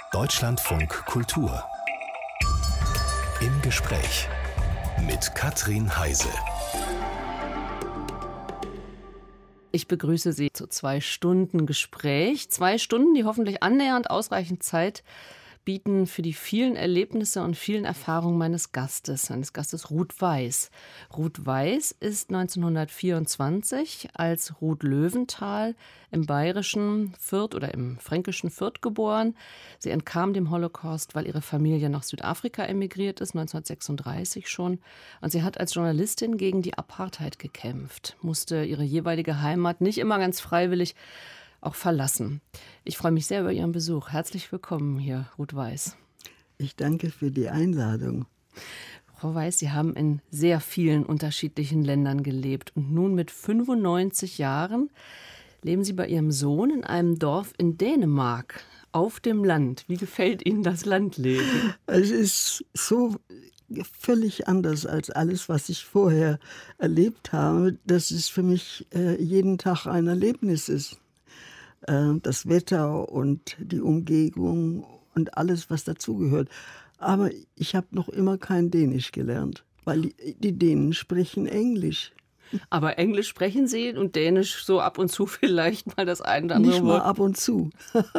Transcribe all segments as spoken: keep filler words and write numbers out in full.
Deutschlandfunk Kultur. Im Gespräch mit Katrin Heise. Ich begrüße Sie zu zwei Stunden Gespräch. Zwei Stunden, die hoffentlich annähernd ausreichend Zeit bieten für die vielen Erlebnisse und vielen Erfahrungen meines Gastes, meines Gastes Ruth Weiss. Ruth Weiss ist neunzehnhundertvierundzwanzig als Ruth Löwenthal im bayerischen Fürth oder im fränkischen Fürth geboren. Sie entkam dem Holocaust, weil ihre Familie nach Südafrika emigriert ist, neunzehnhundertsechsunddreißig schon. Und sie hat als Journalistin gegen die Apartheid gekämpft, musste ihre jeweilige Heimat nicht immer ganz freiwillig auch verlassen. Ich freue mich sehr über Ihren Besuch. Herzlich willkommen hier, Ruth Weiss. Ich danke für die Einladung. Frau Weiss, Sie haben in sehr vielen unterschiedlichen Ländern gelebt und nun mit fünfundneunzig Jahren leben Sie bei Ihrem Sohn in einem Dorf in Dänemark, auf dem Land. Wie gefällt Ihnen das Landleben? Es ist so völlig anders als alles, was ich vorher erlebt habe, dass es für mich äh, jeden Tag ein Erlebnis ist. Das Wetter und die Umgebung und alles, was dazugehört. Aber ich habe noch immer kein Dänisch gelernt, weil die, die Dänen sprechen Englisch. Aber Englisch sprechen Sie und Dänisch so ab und zu vielleicht mal das eine oder andere Nicht mal ab und zu.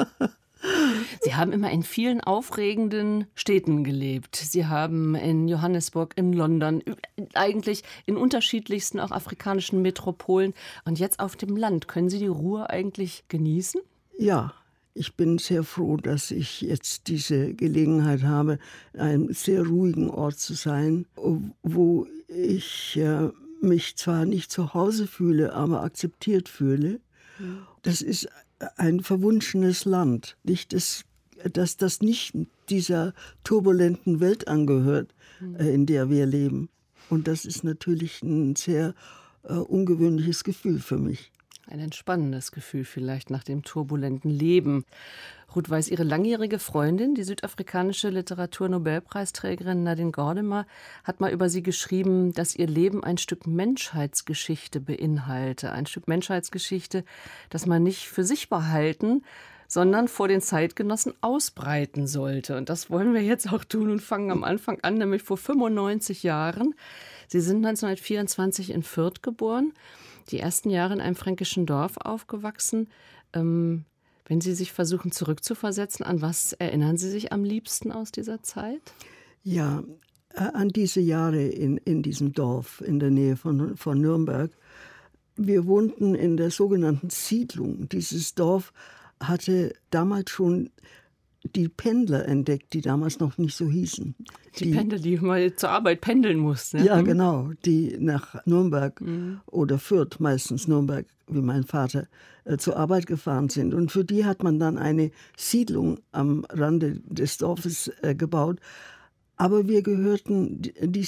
Sie haben immer in vielen aufregenden Städten gelebt. Sie haben in Johannesburg, in London, eigentlich in unterschiedlichsten auch afrikanischen Metropolen. Und jetzt auf dem Land. Können Sie die Ruhe eigentlich genießen? Ja, ich bin sehr froh, dass ich jetzt diese Gelegenheit habe, an einem sehr ruhigen Ort zu sein, wo ich äh, mich zwar nicht zu Hause fühle, aber akzeptiert fühle. Das ist ein verwunschenes Land, nicht das, dass das nicht dieser turbulenten Welt angehört, äh, in der wir leben. Und das ist natürlich ein sehr äh, ungewöhnliches Gefühl für mich. Ein entspannendes Gefühl vielleicht nach dem turbulenten Leben. Ruth Weiss, Ihre langjährige Freundin, die südafrikanische Literaturnobelpreisträgerin Nadine Gordimer, hat mal über Sie geschrieben, dass ihr Leben ein Stück Menschheitsgeschichte beinhalte. Ein Stück Menschheitsgeschichte, das man nicht für sich behalten, sondern vor den Zeitgenossen ausbreiten sollte. Und das wollen wir jetzt auch tun und fangen am Anfang an, nämlich vor fünfundneunzig Jahren. Sie sind neunzehnhundertvierundzwanzig in Fürth geboren, die ersten Jahre in einem fränkischen Dorf aufgewachsen. Ähm, wenn Sie sich versuchen zurückzuversetzen, an was erinnern Sie sich am liebsten aus dieser Zeit? Ja, an diese Jahre in, in diesem Dorf in der Nähe von, von Nürnberg. Wir wohnten in der sogenannten Siedlung. Dieses Dorf hatte damals schon die Pendler entdeckt, die damals noch nicht so hießen. Die, die Pendler, die mal zur Arbeit pendeln mussten. Ja, genau, die nach Nürnberg mhm. oder Fürth, meistens Nürnberg, wie mein Vater, äh, zur Arbeit gefahren sind. Und für die hat man dann eine Siedlung am Rande des Dorfes äh, gebaut. Aber wir gehörten, die, die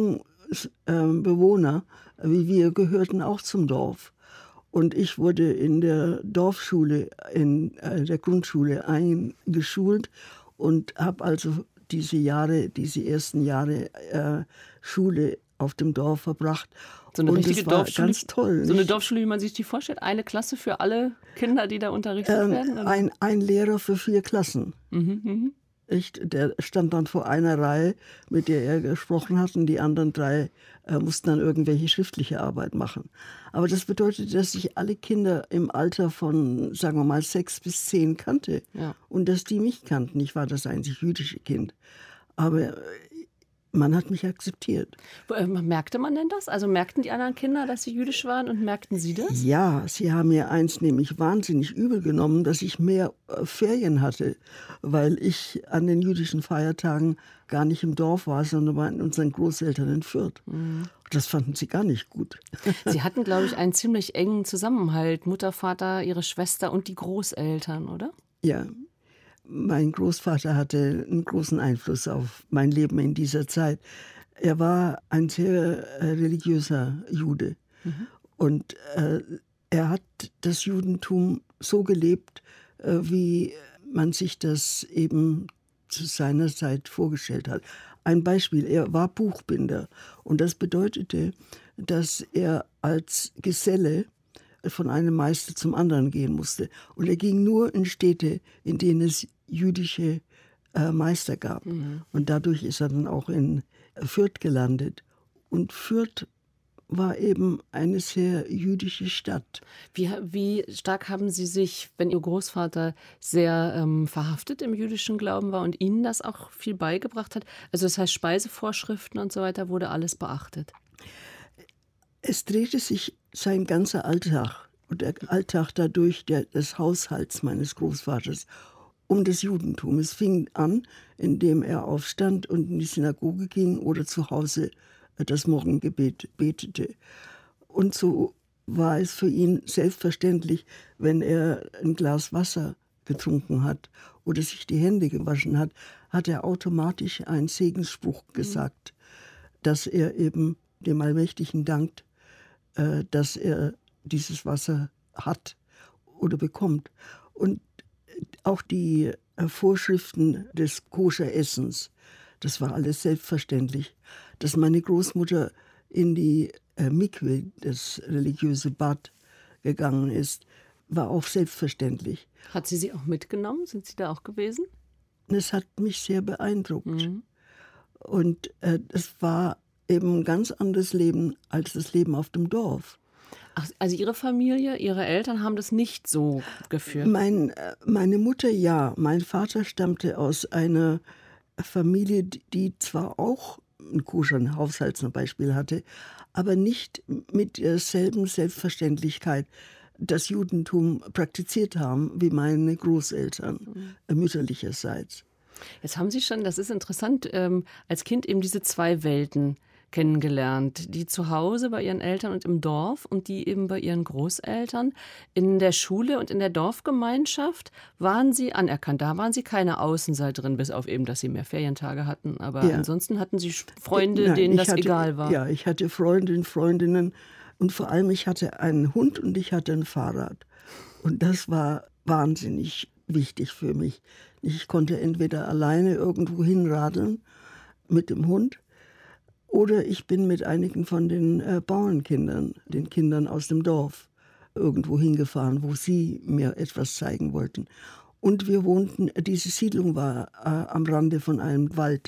Siedlungsbewohner, äh, wie wir, gehörten auch zum Dorf. Und ich wurde in der Dorfschule, in der Grundschule eingeschult und habe also diese Jahre, diese ersten Jahre äh, Schule auf dem Dorf verbracht. So eine und richtige das war Dorfschule, ganz toll. So eine Dorfschule, wie man sich die vorstellt? Eine Klasse für alle Kinder, die da unterrichtet ähm, werden? Oder? Ein, ein Lehrer für vier Klassen. Mhm, mhm. Echt, der stand dann vor einer Reihe, mit der er gesprochen hat, und die anderen drei äh, mussten dann irgendwelche schriftliche Arbeit machen. Aber das bedeutet, dass ich alle Kinder im Alter von, sagen wir mal, sechs bis zehn kannte. Ja. Und dass die mich kannten. Ich war das einzig jüdische Kind. Aber man hat mich akzeptiert. Merkte man denn das? Also merkten die anderen Kinder, dass sie jüdisch waren, und merkten Sie das? Ja, sie haben mir eins nämlich wahnsinnig übel genommen, dass ich mehr äh, Ferien hatte, weil ich an den jüdischen Feiertagen gar nicht im Dorf war, sondern bei unseren Großeltern in Fürth. Mhm. Das fanden sie gar nicht gut. Sie hatten, glaube ich, einen ziemlich engen Zusammenhalt. Mutter, Vater, Ihre Schwester und die Großeltern, oder? Ja. Mein Großvater hatte einen großen Einfluss auf mein Leben in dieser Zeit. Er war ein sehr äh, religiöser Jude. Mhm. Und äh, er hat das Judentum so gelebt, äh, wie man sich das eben zu seiner Zeit vorgestellt hat. Ein Beispiel, er war Buchbinder. Und das bedeutete, dass er als Geselle von einem Meister zum anderen gehen musste. Und er ging nur in Städte, in denen es jüdische äh, Meister gab. Mhm. Und dadurch ist er dann auch in Fürth gelandet. Und Fürth war eben eine sehr jüdische Stadt. Wie, wie stark haben Sie sich, wenn Ihr Großvater sehr ähm, verhaftet im jüdischen Glauben war und Ihnen das auch viel beigebracht hat? Also das heißt, Speisevorschriften und so weiter wurde alles beachtet? Es drehte sich sein ganzer Alltag und der Alltag dadurch der, des Haushalts meines Großvaters um das Judentum. Es fing an, indem er aufstand und in die Synagoge ging oder zu Hause das Morgengebet betete. Und so war es für ihn selbstverständlich, wenn er ein Glas Wasser getrunken hat oder sich die Hände gewaschen hat, hat er automatisch einen Segensspruch gesagt, mhm. dass er eben dem Allmächtigen dankt, äh, dass er dieses Wasser hat oder bekommt. Und auch die äh, Vorschriften des Koscher-Essens, das war alles selbstverständlich. Dass meine Großmutter in die äh, Mikwe, das religiöse Bad, gegangen ist, war auch selbstverständlich. Hat sie sie auch mitgenommen? Sind Sie da auch gewesen? Das hat mich sehr beeindruckt. Mhm. Und äh, es war eben ein ganz anderes Leben als das Leben auf dem Dorf. Ach, also Ihre Familie, Ihre Eltern haben das nicht so geführt? Mein, äh, meine Mutter ja. Mein Vater stammte aus einer Familie, die zwar auch einen koscheren Haushalt zum Beispiel hatte, aber nicht mit derselben Selbstverständlichkeit das Judentum praktiziert haben wie meine Großeltern, mhm. mütterlicherseits. Jetzt haben Sie schon, das ist interessant, ähm, als Kind eben diese zwei Welten kennengelernt. Die zu Hause bei Ihren Eltern und im Dorf und die eben bei Ihren Großeltern. In der Schule und in der Dorfgemeinschaft waren Sie anerkannt. Da waren Sie keine Außenseiterin, bis auf eben, dass Sie mehr Ferientage hatten. Aber ja. ansonsten hatten Sie Freunde, Nein, denen das hatte, egal war. Ja, ich hatte Freundinnen, Freundinnen und vor allem ich hatte einen Hund und ich hatte ein Fahrrad. Und das war wahnsinnig wichtig für mich. Ich konnte entweder alleine irgendwo hinradeln mit dem Hund, oder ich bin mit einigen von den äh, Bauernkindern, den Kindern aus dem Dorf, irgendwo hingefahren, wo sie mir etwas zeigen wollten. Und wir wohnten, diese Siedlung war äh, am Rande von einem Wald.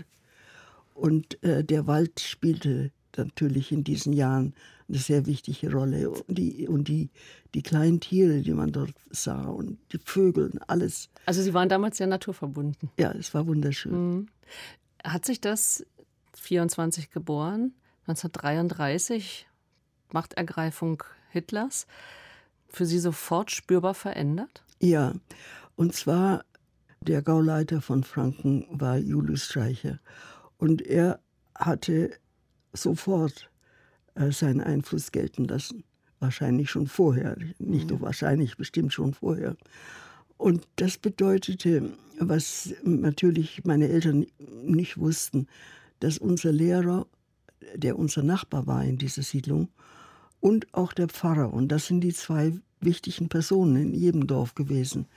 Und äh, der Wald spielte natürlich in diesen Jahren eine sehr wichtige Rolle. Und die, und die, die kleinen Tiere, die man dort sah und die Vögel, alles. Also Sie waren damals sehr naturverbunden. Ja, es war wunderschön. Mhm. Hat sich das vierundzwanzig geboren, neunzehnhundertdreiunddreißig, Machtergreifung Hitlers, für Sie sofort spürbar verändert? Ja, und zwar der Gauleiter von Franken war Julius Streicher. Und er hatte sofort äh, seinen Einfluss gelten lassen. Wahrscheinlich schon vorher, nicht nur wahrscheinlich, bestimmt schon vorher. Und das bedeutete, was natürlich meine Eltern nicht wussten, dass unser Lehrer, der unser Nachbar war in dieser Siedlung, und auch der Pfarrer, und das sind die zwei wichtigen Personen in jedem Dorf gewesen,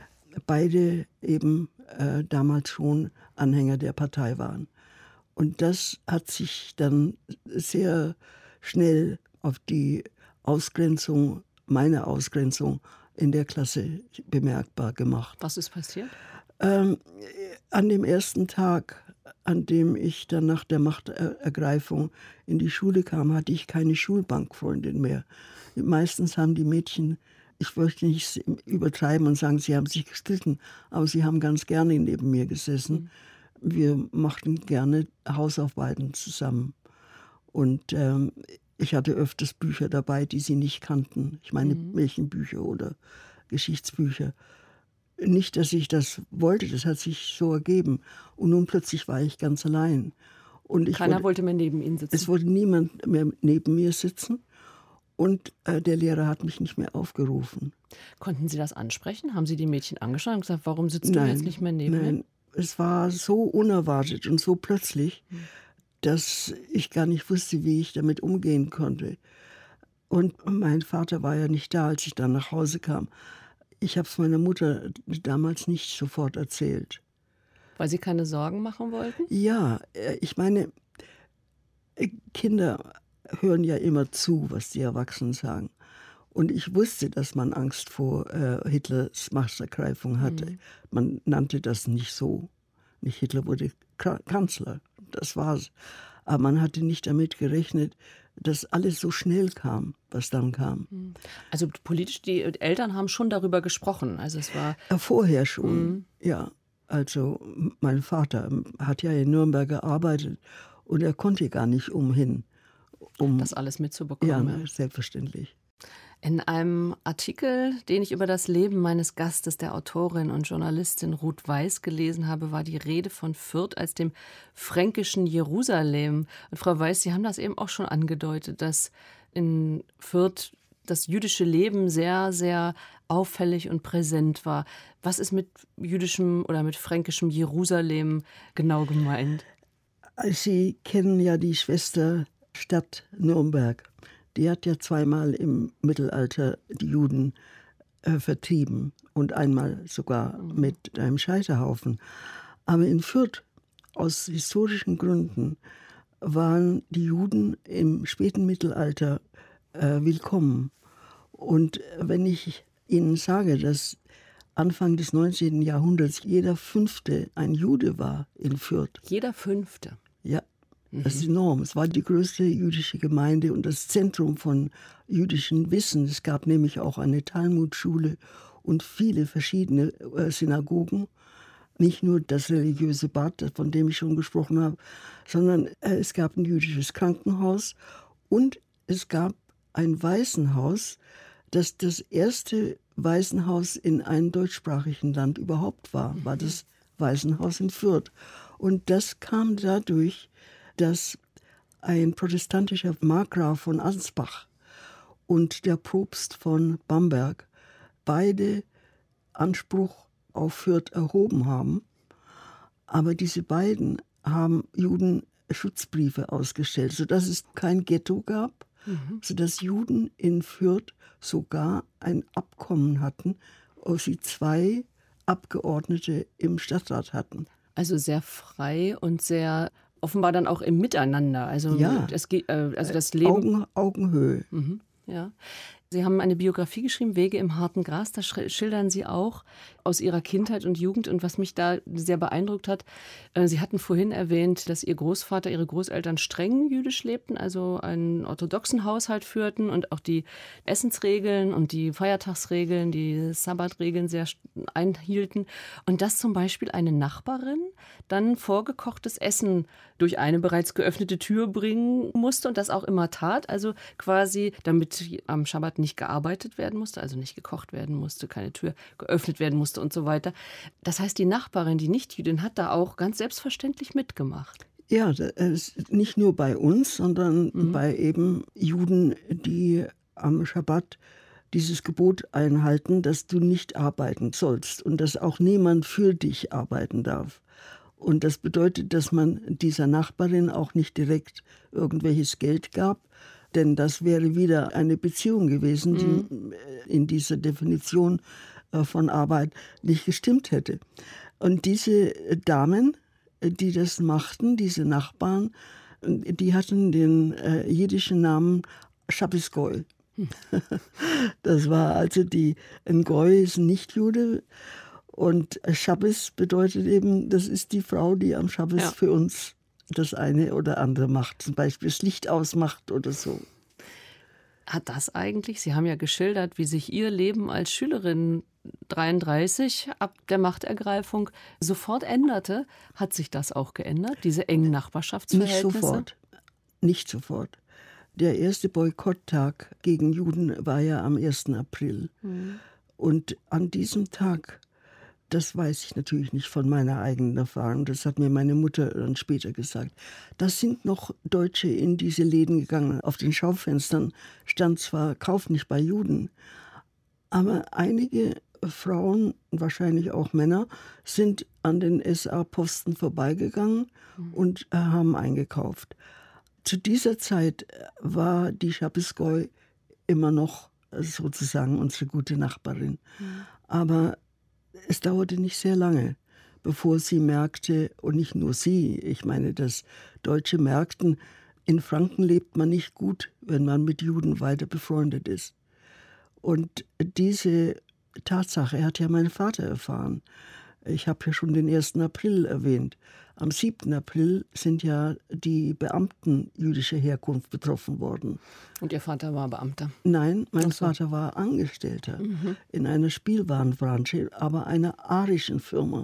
beide eben äh, damals schon Anhänger der Partei waren. Und das hat sich dann sehr schnell auf die Ausgrenzung, meine Ausgrenzung in der Klasse bemerkbar gemacht. Was ist passiert? Ähm, an dem ersten Tag, an dem ich dann nach der Machtergreifung in die Schule kam, hatte ich keine Schulbankfreundin mehr. Meistens haben die Mädchen, ich möchte nicht übertreiben und sagen, sie haben sich gestritten, aber sie haben ganz gerne neben mir gesessen. Mhm. Wir machten gerne Hausarbeiten zusammen. Und ähm, ich hatte öfters Bücher dabei, die sie nicht kannten. Ich meine mhm. Märchenbücher oder Geschichtsbücher. Nicht, dass ich das wollte, das hat sich so ergeben. Und nun plötzlich war ich ganz allein. Und ich Keiner wollte, wollte mehr neben Ihnen sitzen? Es wollte niemand mehr neben mir sitzen. Und äh, der Lehrer hat mich nicht mehr aufgerufen. Konnten Sie das ansprechen? Haben Sie die Mädchen angeschaut und gesagt, warum sitzt nein, du jetzt nicht mehr neben nein. mir? Es war so unerwartet und so plötzlich, hm. dass ich gar nicht wusste, wie ich damit umgehen konnte. Und mein Vater war ja nicht da, als ich dann nach Hause kam. Ich habe es meiner Mutter damals nicht sofort erzählt. Weil Sie keine Sorgen machen wollten? Ja, ich meine, Kinder hören ja immer zu, was die Erwachsenen sagen. Und ich wusste, dass man Angst vor äh, Hitlers Machtergreifung hatte. Mhm. Man nannte das nicht so. Nicht Hitler wurde K- Kanzler, das war's. Aber man hatte nicht damit gerechnet, dass alles so schnell kam, was dann kam. Also politisch, die Eltern haben schon darüber gesprochen. Also es war ja, vorher schon, mhm. ja. Also mein Vater hat ja in Nürnberg gearbeitet und er konnte gar nicht umhin, um das alles mitzubekommen. Ja, selbstverständlich. In einem Artikel, den ich über das Leben meines Gastes, der Autorin und Journalistin Ruth Weiß, gelesen habe, war die Rede von Fürth als dem fränkischen Jerusalem. Und Frau Weiß, Sie haben das eben auch schon angedeutet, dass in Fürth das jüdische Leben sehr, sehr auffällig und präsent war. Was ist mit jüdischem oder mit fränkischem Jerusalem genau gemeint? Sie kennen ja die Schwesterstadt Nürnberg. Die hat ja zweimal im Mittelalter die Juden äh, vertrieben und einmal sogar mhm. mit einem Scheiterhaufen. Aber in Fürth, aus historischen Gründen, waren die Juden im späten Mittelalter äh, willkommen. Und wenn ich Ihnen sage, dass Anfang des neunzehnten Jahrhunderts jeder Fünfte ein Jude war in Fürth. Jeder Fünfte? Ja. Das ist enorm. Es war die größte jüdische Gemeinde und das Zentrum von jüdischem Wissen. Es gab nämlich auch eine Talmudschule und viele verschiedene Synagogen. Nicht nur das religiöse Bad, von dem ich schon gesprochen habe, sondern es gab ein jüdisches Krankenhaus und es gab ein Waisenhaus, das das erste Waisenhaus in einem deutschsprachigen Land überhaupt war, war das Waisenhaus in Fürth. Und das kam dadurch, dass ein protestantischer Markgraf von Ansbach und der Propst von Bamberg beide Anspruch auf Fürth erhoben haben. Aber diese beiden haben Juden Schutzbriefe ausgestellt, sodass es kein Ghetto gab, mhm. sodass Juden in Fürth sogar ein Abkommen hatten, wo sie zwei Abgeordnete im Stadtrat hatten. Also sehr frei und sehr offenbar dann auch im Miteinander. Also, ja, das, äh, also das Leben. Augen, Augenhöhe. Mhm, ja. Sie haben eine Biografie geschrieben, Wege im harten Gras. Da schildern Sie auch aus Ihrer Kindheit und Jugend. Und was mich da sehr beeindruckt hat, äh, Sie hatten vorhin erwähnt, dass Ihr Großvater, Ihre Großeltern streng jüdisch lebten, also einen orthodoxen Haushalt führten und auch die Essensregeln und die Feiertagsregeln, die Sabbatregeln sehr einhielten. Und dass zum Beispiel eine Nachbarin dann vorgekochtes Essen durch eine bereits geöffnete Tür bringen musste und das auch immer tat. Also quasi, damit am Schabbat nicht gearbeitet werden musste, also nicht gekocht werden musste, keine Tür geöffnet werden musste und so weiter. Das heißt, die Nachbarin, die Nicht-Jüdin, hat da auch ganz selbstverständlich mitgemacht. Ja, nicht nur bei uns, sondern mhm. bei eben Juden, die am Schabbat dieses Gebot einhalten, dass du nicht arbeiten sollst und dass auch niemand für dich arbeiten darf. Und das bedeutet, dass man dieser Nachbarin auch nicht direkt irgendwelches Geld gab, denn das wäre wieder eine Beziehung gewesen, die mhm. in dieser Definition von Arbeit nicht gestimmt hätte. Und diese Damen, die das machten, diese Nachbarn, die hatten den äh, jiddischen Namen Shabbos-Goy. Hm. Das war also die, ein Goy ist ein Nichtjude und Shabbos bedeutet eben, das ist die Frau, die am Shabbos ja. für uns das eine oder andere macht, zum Beispiel das Licht ausmacht oder so. Hat das eigentlich, Sie haben ja geschildert, wie sich Ihr Leben als Schülerin dreiunddreißig ab der Machtergreifung sofort änderte? Hat sich das auch geändert, diese engen Nachbarschaftsverhältnisse? Nicht sofort. Nicht sofort. Der erste Boykotttag gegen Juden war ja am ersten April. Mhm. Und an diesem Tag, das weiß ich natürlich nicht von meiner eigenen Erfahrung, das hat mir meine Mutter dann später gesagt, da sind noch Deutsche in diese Läden gegangen. Auf den Schaufenstern stand zwar „Kauf nicht bei Juden", aber einige Frauen, wahrscheinlich auch Männer, sind an den S A-Posten vorbeigegangen mhm. und äh, haben eingekauft. Zu dieser Zeit war die Shabbos-Goy immer noch sozusagen unsere gute Nachbarin. Mhm. Aber es dauerte nicht sehr lange, bevor sie merkte, und nicht nur sie, ich meine, dass Deutsche merkten, in Franken lebt man nicht gut, wenn man mit Juden weiter befreundet ist. Und diese Tatsache hat ja mein Vater erfahren. Ich habe ja schon den ersten April erwähnt. Am siebten April sind ja die Beamten jüdischer Herkunft betroffen worden. Und Ihr Vater war Beamter? Nein, mein Ach so. Vater war Angestellter Mhm. in einer Spielwarenbranche, aber einer arischen Firma.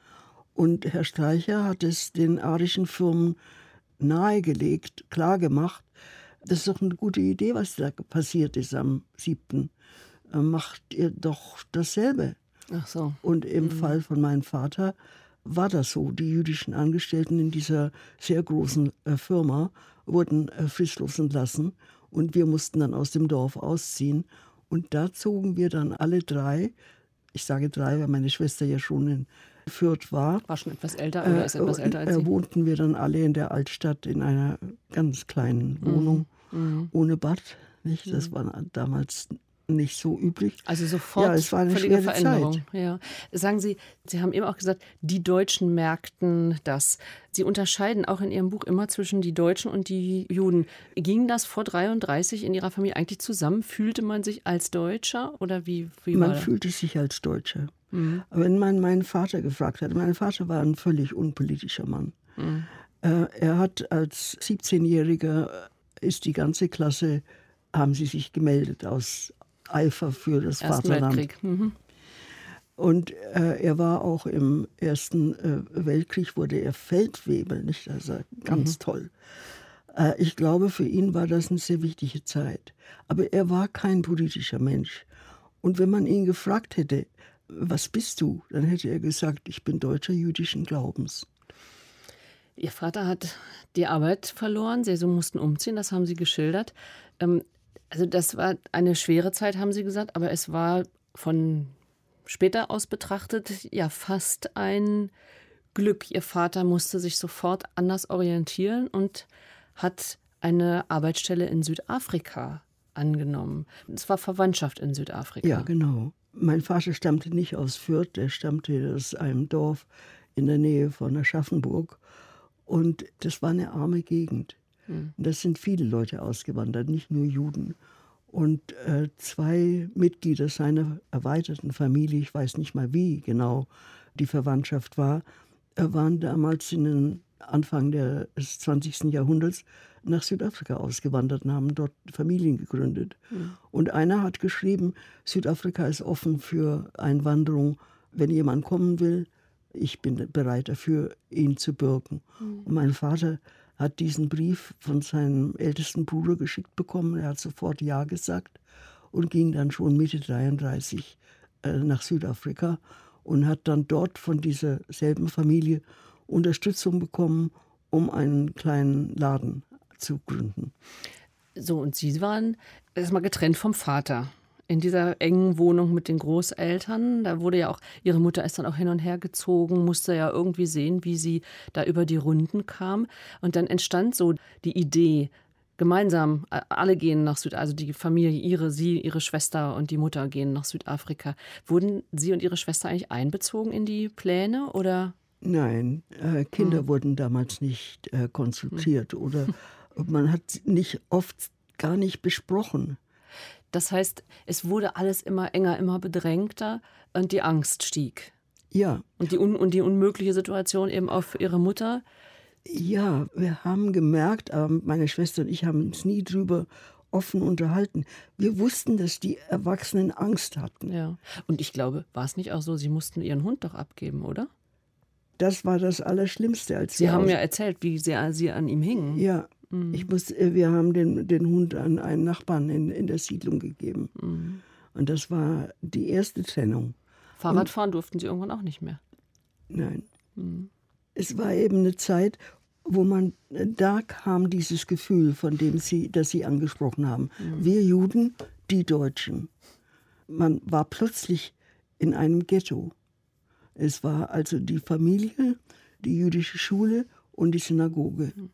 Und Herr Streicher hat es den arischen Firmen nahegelegt, klargemacht, das ist doch eine gute Idee, was da passiert ist am siebten Macht ihr doch dasselbe. Ach so. Und im mhm. Fall von meinem Vater war das so. Die jüdischen Angestellten in dieser sehr großen äh, Firma wurden äh, fristlos entlassen und wir mussten dann aus dem Dorf ausziehen. Und da zogen wir dann alle drei, ich sage drei, weil meine Schwester ja schon in Fürth war. War schon etwas älter oder ist etwas älter als Sie? Äh, wohnten wir dann alle in der Altstadt in einer ganz kleinen Wohnung, mhm. ohne Bad. Nicht? Das war damals nicht so üblich. Also sofort ja, es war eine völlige schwere Veränderung. Zeit. Ja. Sagen Sie, Sie haben eben auch gesagt, die Deutschen merkten das. Sie unterscheiden auch in Ihrem Buch immer zwischen die Deutschen und die Juden. Ging das vor dreiunddreißig in Ihrer Familie eigentlich zusammen? Fühlte man sich als Deutscher oder wie, wie Man war das? fühlte sich als Deutscher. Mhm. Wenn man meinen Vater gefragt hat, mein Vater war ein völlig unpolitischer Mann. Mhm. Äh, er hat als siebzehnjähriger, ist die ganze Klasse, haben sie sich gemeldet aus Eifer für das Ersten Vaterland. Weltkrieg. Mhm. Und äh, er war auch im Ersten äh, Weltkrieg, wurde er Feldwebel, nicht? Also ganz mhm. toll. Äh, ich glaube, für ihn war das eine sehr wichtige Zeit. Aber er war kein politischer Mensch. Und wenn man ihn gefragt hätte, was bist du? Dann hätte er gesagt, ich bin Deutscher jüdischen Glaubens. Ihr Vater hat die Arbeit verloren, Sie mussten umziehen, das haben Sie geschildert. Ähm, Also das war eine schwere Zeit, haben Sie gesagt, aber es war von später aus betrachtet ja fast ein Glück. Ihr Vater musste sich sofort anders orientieren und hat eine Arbeitsstelle in Südafrika angenommen. Es war Verwandtschaft in Südafrika. Ja, genau. Mein Vater stammte nicht aus Fürth, er stammte aus einem Dorf in der Nähe von Aschaffenburg. Und das war eine arme Gegend. Hm. Das sind viele Leute ausgewandert, nicht nur Juden. Und äh, zwei Mitglieder seiner erweiterten Familie, ich weiß nicht mal wie genau die Verwandtschaft war, äh, waren damals in den Anfang des zwanzigsten Jahrhunderts nach Südafrika ausgewandert und haben dort Familien gegründet. Mhm. Und einer hat geschrieben, Südafrika ist offen für Einwanderung. Wenn jemand kommen will, ich bin bereit dafür, ihn zu bürgen. Mhm. Und mein Vater hat diesen Brief von seinem ältesten Bruder geschickt bekommen. Er hat sofort Ja gesagt und ging dann schon Mitte dreiunddreißig äh, nach Südafrika und hat dann dort von dieser selben Familie Unterstützung bekommen, um einen kleinen Laden zu gründen. So, und Sie waren erstmal getrennt vom Vater. In dieser engen Wohnung mit den Großeltern, da wurde ja auch, Ihre Mutter ist dann auch hin und her gezogen, musste ja irgendwie sehen, wie sie da über die Runden kam. Und dann entstand so die Idee, gemeinsam, alle gehen nach Südafrika, also die Familie, ihre, Sie, Ihre Schwester und die Mutter gehen nach Südafrika. Wurden Sie und Ihre Schwester eigentlich einbezogen in die Pläne, oder? Nein, äh, Kinder hm. wurden damals nicht äh, konsultiert hm. oder man hat nicht oft gar nicht besprochen. Das heißt, es wurde alles immer enger, immer bedrängter und die Angst stieg. Ja. Und die, un- und die unmögliche Situation eben auch für Ihre Mutter? Ja, wir haben gemerkt, aber meine Schwester und ich haben uns nie drüber offen unterhalten. Wir wussten, dass die Erwachsenen Angst hatten. Ja. Und ich glaube, war es nicht auch so, Sie mussten Ihren Hund doch abgeben, oder? Das war das Allerschlimmste. Als Sie haben aus- ja erzählt, wie sehr Sie an ihm hingen. Ja. Ich muss, wir haben den, den Hund an einen Nachbarn in, in der Siedlung gegeben. Mhm. Und das war die erste Trennung. Fahrradfahren Und, durften Sie irgendwann auch nicht mehr? Nein. Mhm. Es war eben eine Zeit, wo man, da kam dieses Gefühl, von dem Sie, das Sie angesprochen haben. Mhm. Wir Juden, die Deutschen. Man war plötzlich in einem Ghetto. Es war also die Familie, die jüdische Schule und die Synagoge. Mhm.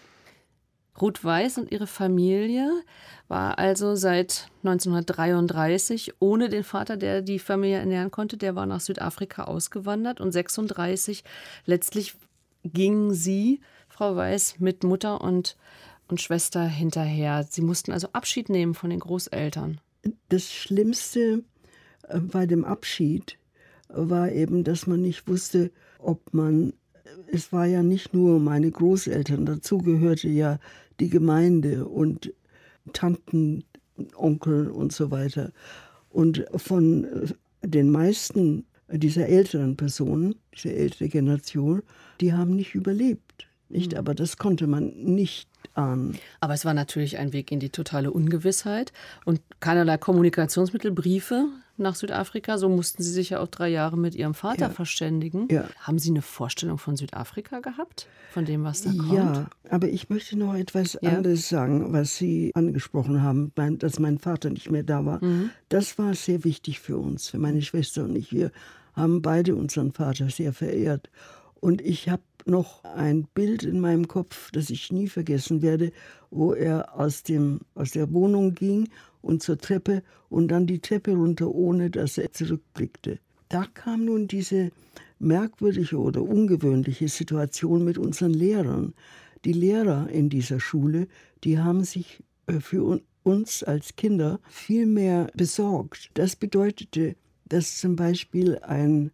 Ruth Weiß und ihre Familie war also seit neunzehnhundertdreiunddreißig ohne den Vater, der die Familie ernähren konnte. Der war nach Südafrika ausgewandert und sechsunddreißig letztlich ging sie, Frau Weiß, mit Mutter und, und Schwester hinterher. Sie mussten also Abschied nehmen von den Großeltern. das Schlimmste bei dem Abschied war eben, dass man nicht wusste, ob man, es war ja nicht nur meine Großeltern, dazu gehörte ja die Gemeinde und Tanten, Onkel und so weiter. Und von den meisten dieser älteren Personen, diese ältere Generation, die haben nicht überlebt. Nicht? Aber das konnte man nicht ahnen. Aber es war natürlich ein Weg in die totale Ungewissheit und keinerlei Kommunikationsmittel, Briefe nach Südafrika. So mussten Sie sich ja auch drei Jahre mit Ihrem Vater ja. verständigen. Ja. Haben Sie eine Vorstellung von Südafrika gehabt? Von dem, was da kommt? Ja, aber ich möchte noch etwas ja. anderes sagen, was Sie angesprochen haben, dass mein Vater nicht mehr da war. Mhm. Das war sehr wichtig für uns, für meine Schwester und ich. Wir haben beide unseren Vater sehr verehrt. Und ich habe noch ein Bild in meinem Kopf, das ich nie vergessen werde, wo er aus, dem, aus der Wohnung ging und zur Treppe und dann die Treppe runter, ohne dass er zurückblickte. Da kam nun diese merkwürdige oder ungewöhnliche Situation mit unseren Lehrern. Die Lehrer in dieser Schule, die haben sich für uns als Kinder viel mehr besorgt. Das bedeutete, dass zum Beispiel ein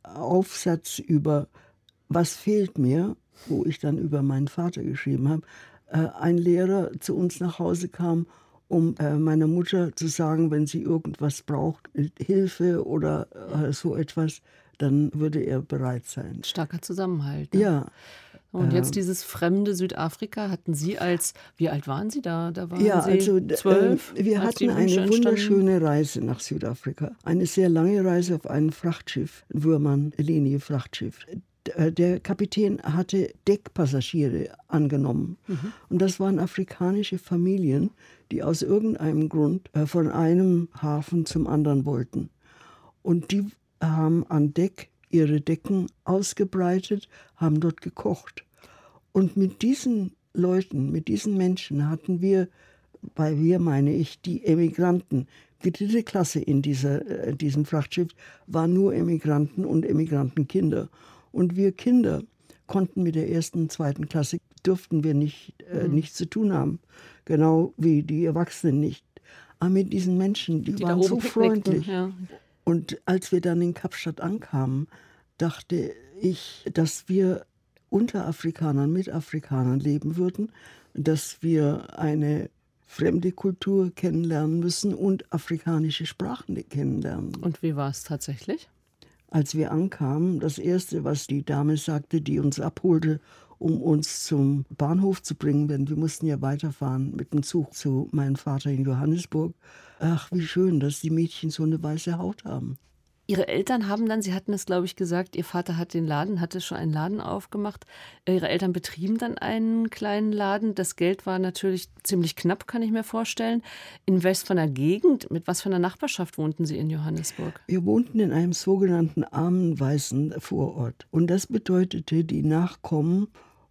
Aufsatz über "Was fehlt mir", wo ich dann über meinen Vater geschrieben habe, äh, ein Lehrer zu uns nach Hause kam, um äh, meiner Mutter zu sagen, wenn sie irgendwas braucht, Hilfe oder äh, so etwas, dann würde er bereit sein. Starker Zusammenhalt. Ne? Ja. Und jetzt dieses fremde Südafrika hatten Sie als, wie alt waren Sie da? Da waren ja, Sie also, zwölf? Äh, wir hatten eine wunderschöne Reise nach Südafrika. Eine sehr lange Reise auf einem Frachtschiff, ein Woermann-Linie-Frachtschiff. Der Kapitän hatte Deckpassagiere angenommen. Mhm. Und das waren afrikanische Familien, die aus irgendeinem Grund von einem Hafen zum anderen wollten. Und die haben an Deck ihre Decken ausgebreitet, haben dort gekocht. Und mit diesen Leuten, mit diesen Menschen hatten wir, bei wir meine ich, die Emigranten. Die dritte Klasse in dieser, äh, diesem Frachtschiff war nur Emigranten und Emigrantenkinder. Und wir Kinder konnten mit der ersten und zweiten Klasse, durften wir nicht, äh, mhm. nichts zu tun haben. Genau wie die Erwachsenen nicht. Aber mit diesen Menschen, die, die waren so freundlich. Ja. Und als wir dann in Kapstadt ankamen, dachte ich, dass wir unter Afrikanern, mit Afrikanern leben würden, dass wir eine fremde Kultur kennenlernen müssen und afrikanische Sprachen kennenlernen. Und wie war es tatsächlich? Als wir ankamen, das Erste, was die Dame sagte, die uns abholte, um uns zum Bahnhof zu bringen, denn wir mussten ja weiterfahren mit dem Zug zu meinem Vater in Johannesburg. Ach, wie schön, dass die Mädchen so eine weiße Haut haben. Ihre Eltern haben dann, Sie hatten es, glaube ich, gesagt, Ihr Vater hat den Laden, hatte schon einen Laden aufgemacht. Ihre Eltern betrieben dann einen kleinen Laden. Das Geld war natürlich ziemlich knapp, kann ich mir vorstellen. In was für einer Gegend, mit was für einer Nachbarschaft wohnten Sie in Johannesburg? Wir wohnten in einem sogenannten armen weißen Vorort. Und das bedeutete die Nachkommen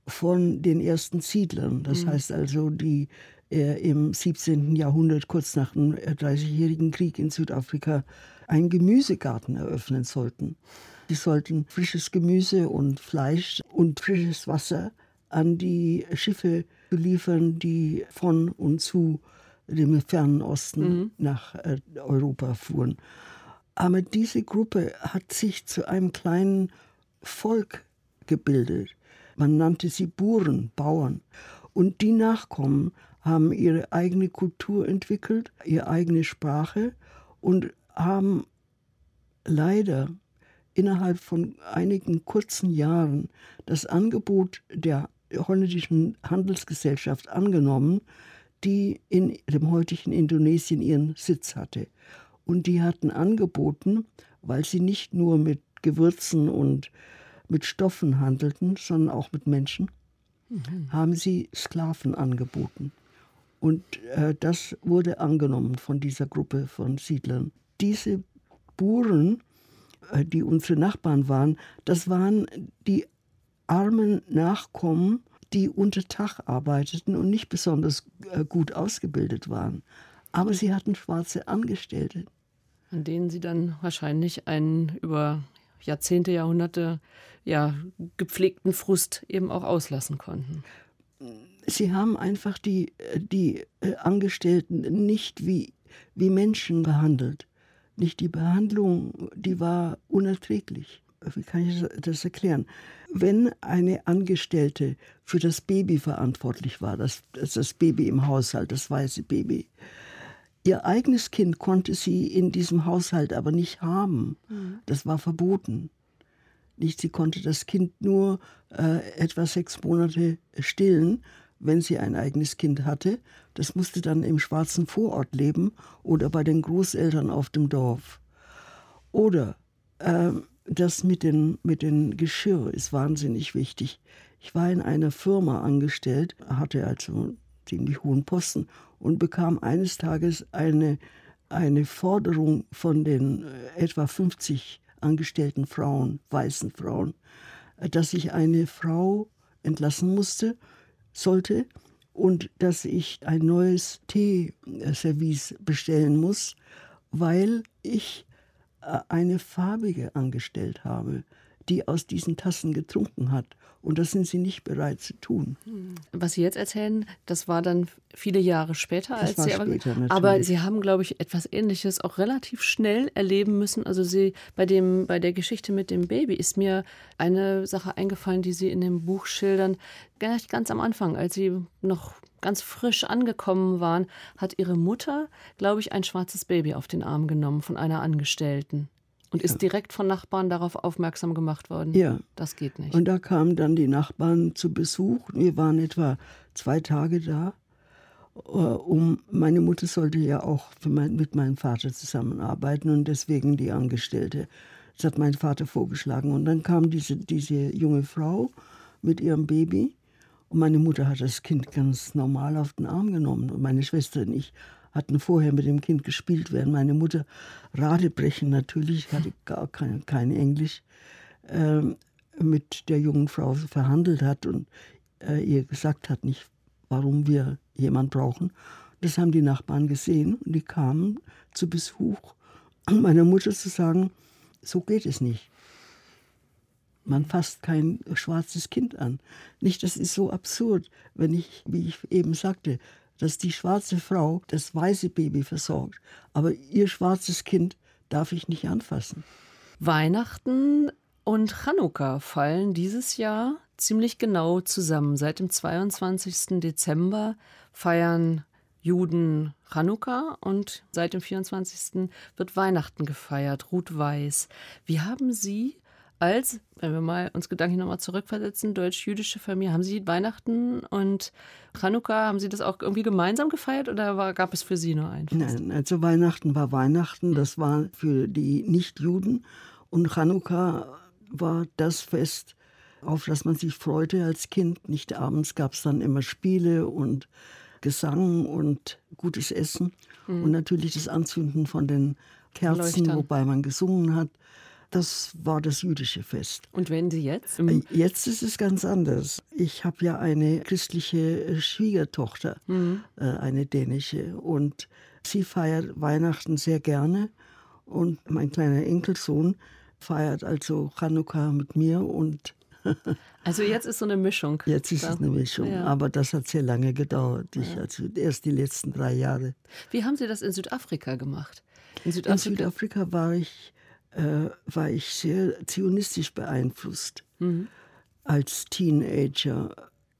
von den ersten Siedlern. Das mhm. heißt also, die äh, im siebzehnten Jahrhundert, kurz nach dem Dreißigjährigen Krieg in Südafrika, einen Gemüsegarten eröffnen sollten. Die sollten frisches Gemüse und Fleisch und frisches Wasser an die Schiffe liefern, die von und zu dem fernen Osten mhm. nach äh, Europa fuhren. Aber diese Gruppe hat sich zu einem kleinen Volk gebildet. Man nannte sie Buren, Bauern. Und die Nachkommen haben ihre eigene Kultur entwickelt, ihre eigene Sprache und haben leider innerhalb von einigen kurzen Jahren das Angebot der holländischen Handelsgesellschaft angenommen, die in dem heutigen Indonesien ihren Sitz hatte. Und die hatten angeboten, weil sie nicht nur mit Gewürzen und mit Stoffen handelten, sondern auch mit Menschen, mhm. haben sie Sklaven angeboten. Und äh, das wurde angenommen von dieser Gruppe von Siedlern. Diese Buren, äh, die unsere Nachbarn waren, das waren die armen Nachkommen, die unter Tag arbeiteten und nicht besonders äh, gut ausgebildet waren. Aber sie hatten schwarze Angestellte. An denen sie dann wahrscheinlich einen über Jahrzehnte, Jahrhunderte ja, gepflegten Frust eben auch auslassen konnten. Sie haben einfach die, die Angestellten nicht wie wie Menschen behandelt. Nicht die Behandlung, die war unerträglich. Wie kann ich das erklären? Wenn eine Angestellte für das Baby verantwortlich war, das, das Baby im Haushalt, das weiße Baby, ihr eigenes Kind konnte sie in diesem Haushalt aber nicht haben. Das war verboten. Nicht, sie konnte das Kind nur äh, etwa sechs Monate stillen, wenn sie ein eigenes Kind hatte. Das musste dann im schwarzen Vorort leben oder bei den Großeltern auf dem Dorf. Oder äh, das mit den, mit den Geschirr ist wahnsinnig wichtig. Ich war in einer Firma angestellt, hatte also einen ziemlich hohen Posten und bekam eines Tages eine, eine Forderung von den äh, etwa fünfzig angestellten Frauen, weißen Frauen, dass ich eine Frau entlassen musste, sollte und dass ich ein neues Teeservice bestellen muss, weil ich eine farbige angestellt habe, die aus diesen Tassen getrunken hat. Und das sind sie nicht bereit zu tun. Was Sie jetzt erzählen, das war dann viele Jahre später. Das als war Sie später, aber, natürlich. aber Sie haben, glaube ich, etwas Ähnliches auch relativ schnell erleben müssen. Also Sie bei dem bei der Geschichte mit dem Baby ist mir eine Sache eingefallen, die Sie in dem Buch schildern. Gleich ganz am Anfang, als Sie noch ganz frisch angekommen waren, hat Ihre Mutter, glaube ich, ein schwarzes Baby auf den Arm genommen von einer Angestellten. Und Ja. ist direkt von Nachbarn darauf aufmerksam gemacht worden. Ja. Das geht nicht. Und da kamen dann die Nachbarn zu Besuch. Wir waren etwa zwei Tage da. Um, meine Mutter sollte ja auch für mein, mit meinem Vater zusammenarbeiten und deswegen die Angestellte. Das hat mein Vater vorgeschlagen. Und dann kam diese, diese junge Frau mit ihrem Baby. Und meine Mutter hat das Kind ganz normal auf den Arm genommen. Und meine Schwester und ich hatten vorher mit dem Kind gespielt, während meine Mutter Radebrechen natürlich, hatte gar kein, kein Englisch, ähm, mit der jungen Frau verhandelt hat und äh, ihr gesagt hat, nicht, warum wir jemanden brauchen. Das haben die Nachbarn gesehen und die kamen zu Besuch, um meiner Mutter zu sagen, so geht es nicht. Man fasst kein schwarzes Kind an. Nicht, das ist so absurd, wenn ich, wie ich eben sagte, dass die schwarze Frau das weiße Baby versorgt. Aber ihr schwarzes Kind darf ich nicht anfassen. Weihnachten und Chanukka fallen dieses Jahr ziemlich genau zusammen. Seit dem zweiundzwanzigsten Dezember feiern Juden Chanukka und seit dem vierundzwanzigsten wird Weihnachten gefeiert, Ruth-Weiß. Wie haben Sie als, wenn wir mal uns Gedanken nochmal zurückversetzen, deutsch-jüdische Familie, haben Sie Weihnachten und Chanukka, haben Sie das auch irgendwie gemeinsam gefeiert oder war, gab es für Sie nur ein Fest? Nein, also Weihnachten war Weihnachten, das war für die Nichtjuden und Chanukka war das Fest, auf das man sich freute als Kind. Nicht abends gab es dann immer Spiele und Gesang und gutes Essen mhm. und natürlich das Anzünden von den Kerzen, Leuchtern. Wobei man gesungen hat. Das war das jüdische Fest. Und wenn Sie jetzt? Jetzt ist es ganz anders. Ich habe ja eine christliche Schwiegertochter, mhm. äh, eine dänische. Und sie feiert Weihnachten sehr gerne. Und mein kleiner Enkelsohn feiert also Chanukka mit mir. Und also jetzt ist so eine Mischung. Jetzt ist es eine Mischung. Ja. Aber das hat sehr lange gedauert. Ich, ja. also erst die letzten drei Jahre. Wie haben Sie das in Südafrika gemacht? In Südafrika, in Südafrika war ich... Äh, war ich sehr zionistisch beeinflusst mhm. als Teenager.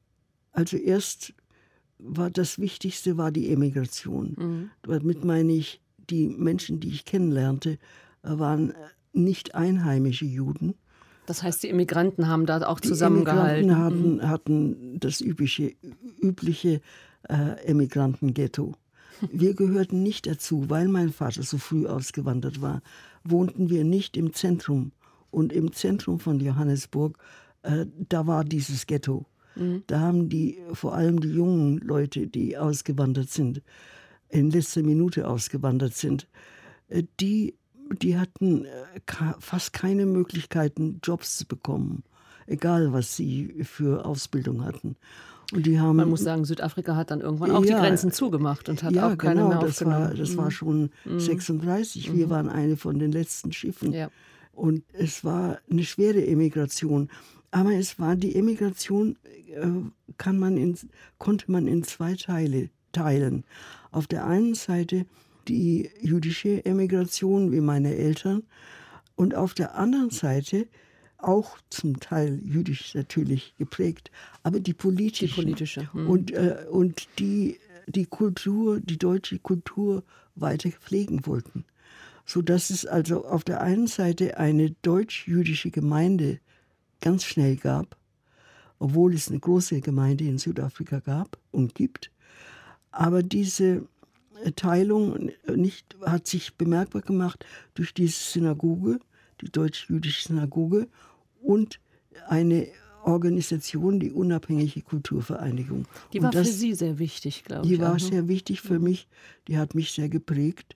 Also erst war das Wichtigste war die Emigration. Mhm. Damit meine ich, die Menschen, die ich kennenlernte, waren nicht einheimische Juden. Das heißt, die Immigranten haben da auch zusammengehalten? Die Immigranten hatten, hatten das übliche, übliche äh, Emigrantenghetto. Wir gehörten nicht dazu, weil mein Vater so früh ausgewandert war, wohnten wir nicht im Zentrum. Und im Zentrum von Johannesburg, äh, da war dieses Ghetto. Mhm. Da haben die, vor allem die jungen Leute, die ausgewandert sind, in letzter Minute ausgewandert sind, äh, die, die hatten äh, ka- fast keine Möglichkeiten, Jobs zu bekommen, egal was sie für Ausbildung hatten. Und die haben, man muss sagen, Südafrika hat dann irgendwann auch ja, die Grenzen zugemacht und hat ja, auch keine genau, mehr das aufgenommen. War, das mhm. war schon mhm. sechsunddreißig. Wir mhm. waren eine von den letzten Schiffen. Ja. Und es war eine schwere Emigration. Aber es war die Emigration, äh, kann man in, konnte man in zwei Teile teilen. Auf der einen Seite die jüdische Emigration wie meine Eltern und auf der anderen Seite auch zum Teil jüdisch natürlich geprägt, aber die politische, die politische. Hm. und, äh, und die, die Kultur, die deutsche Kultur weiter pflegen wollten. Sodass es also auf der einen Seite eine deutsch-jüdische Gemeinde ganz schnell gab, obwohl es eine große Gemeinde in Südafrika gab und gibt. Aber diese Teilung nicht, hat sich bemerkbar gemacht durch diese Synagoge, die deutsch-jüdische Synagoge und eine Organisation, die Unabhängige Kulturvereinigung. Die und war das, für Sie sehr wichtig, glaube die ich. Die war auch, sehr wichtig für mhm. mich, die hat mich sehr geprägt.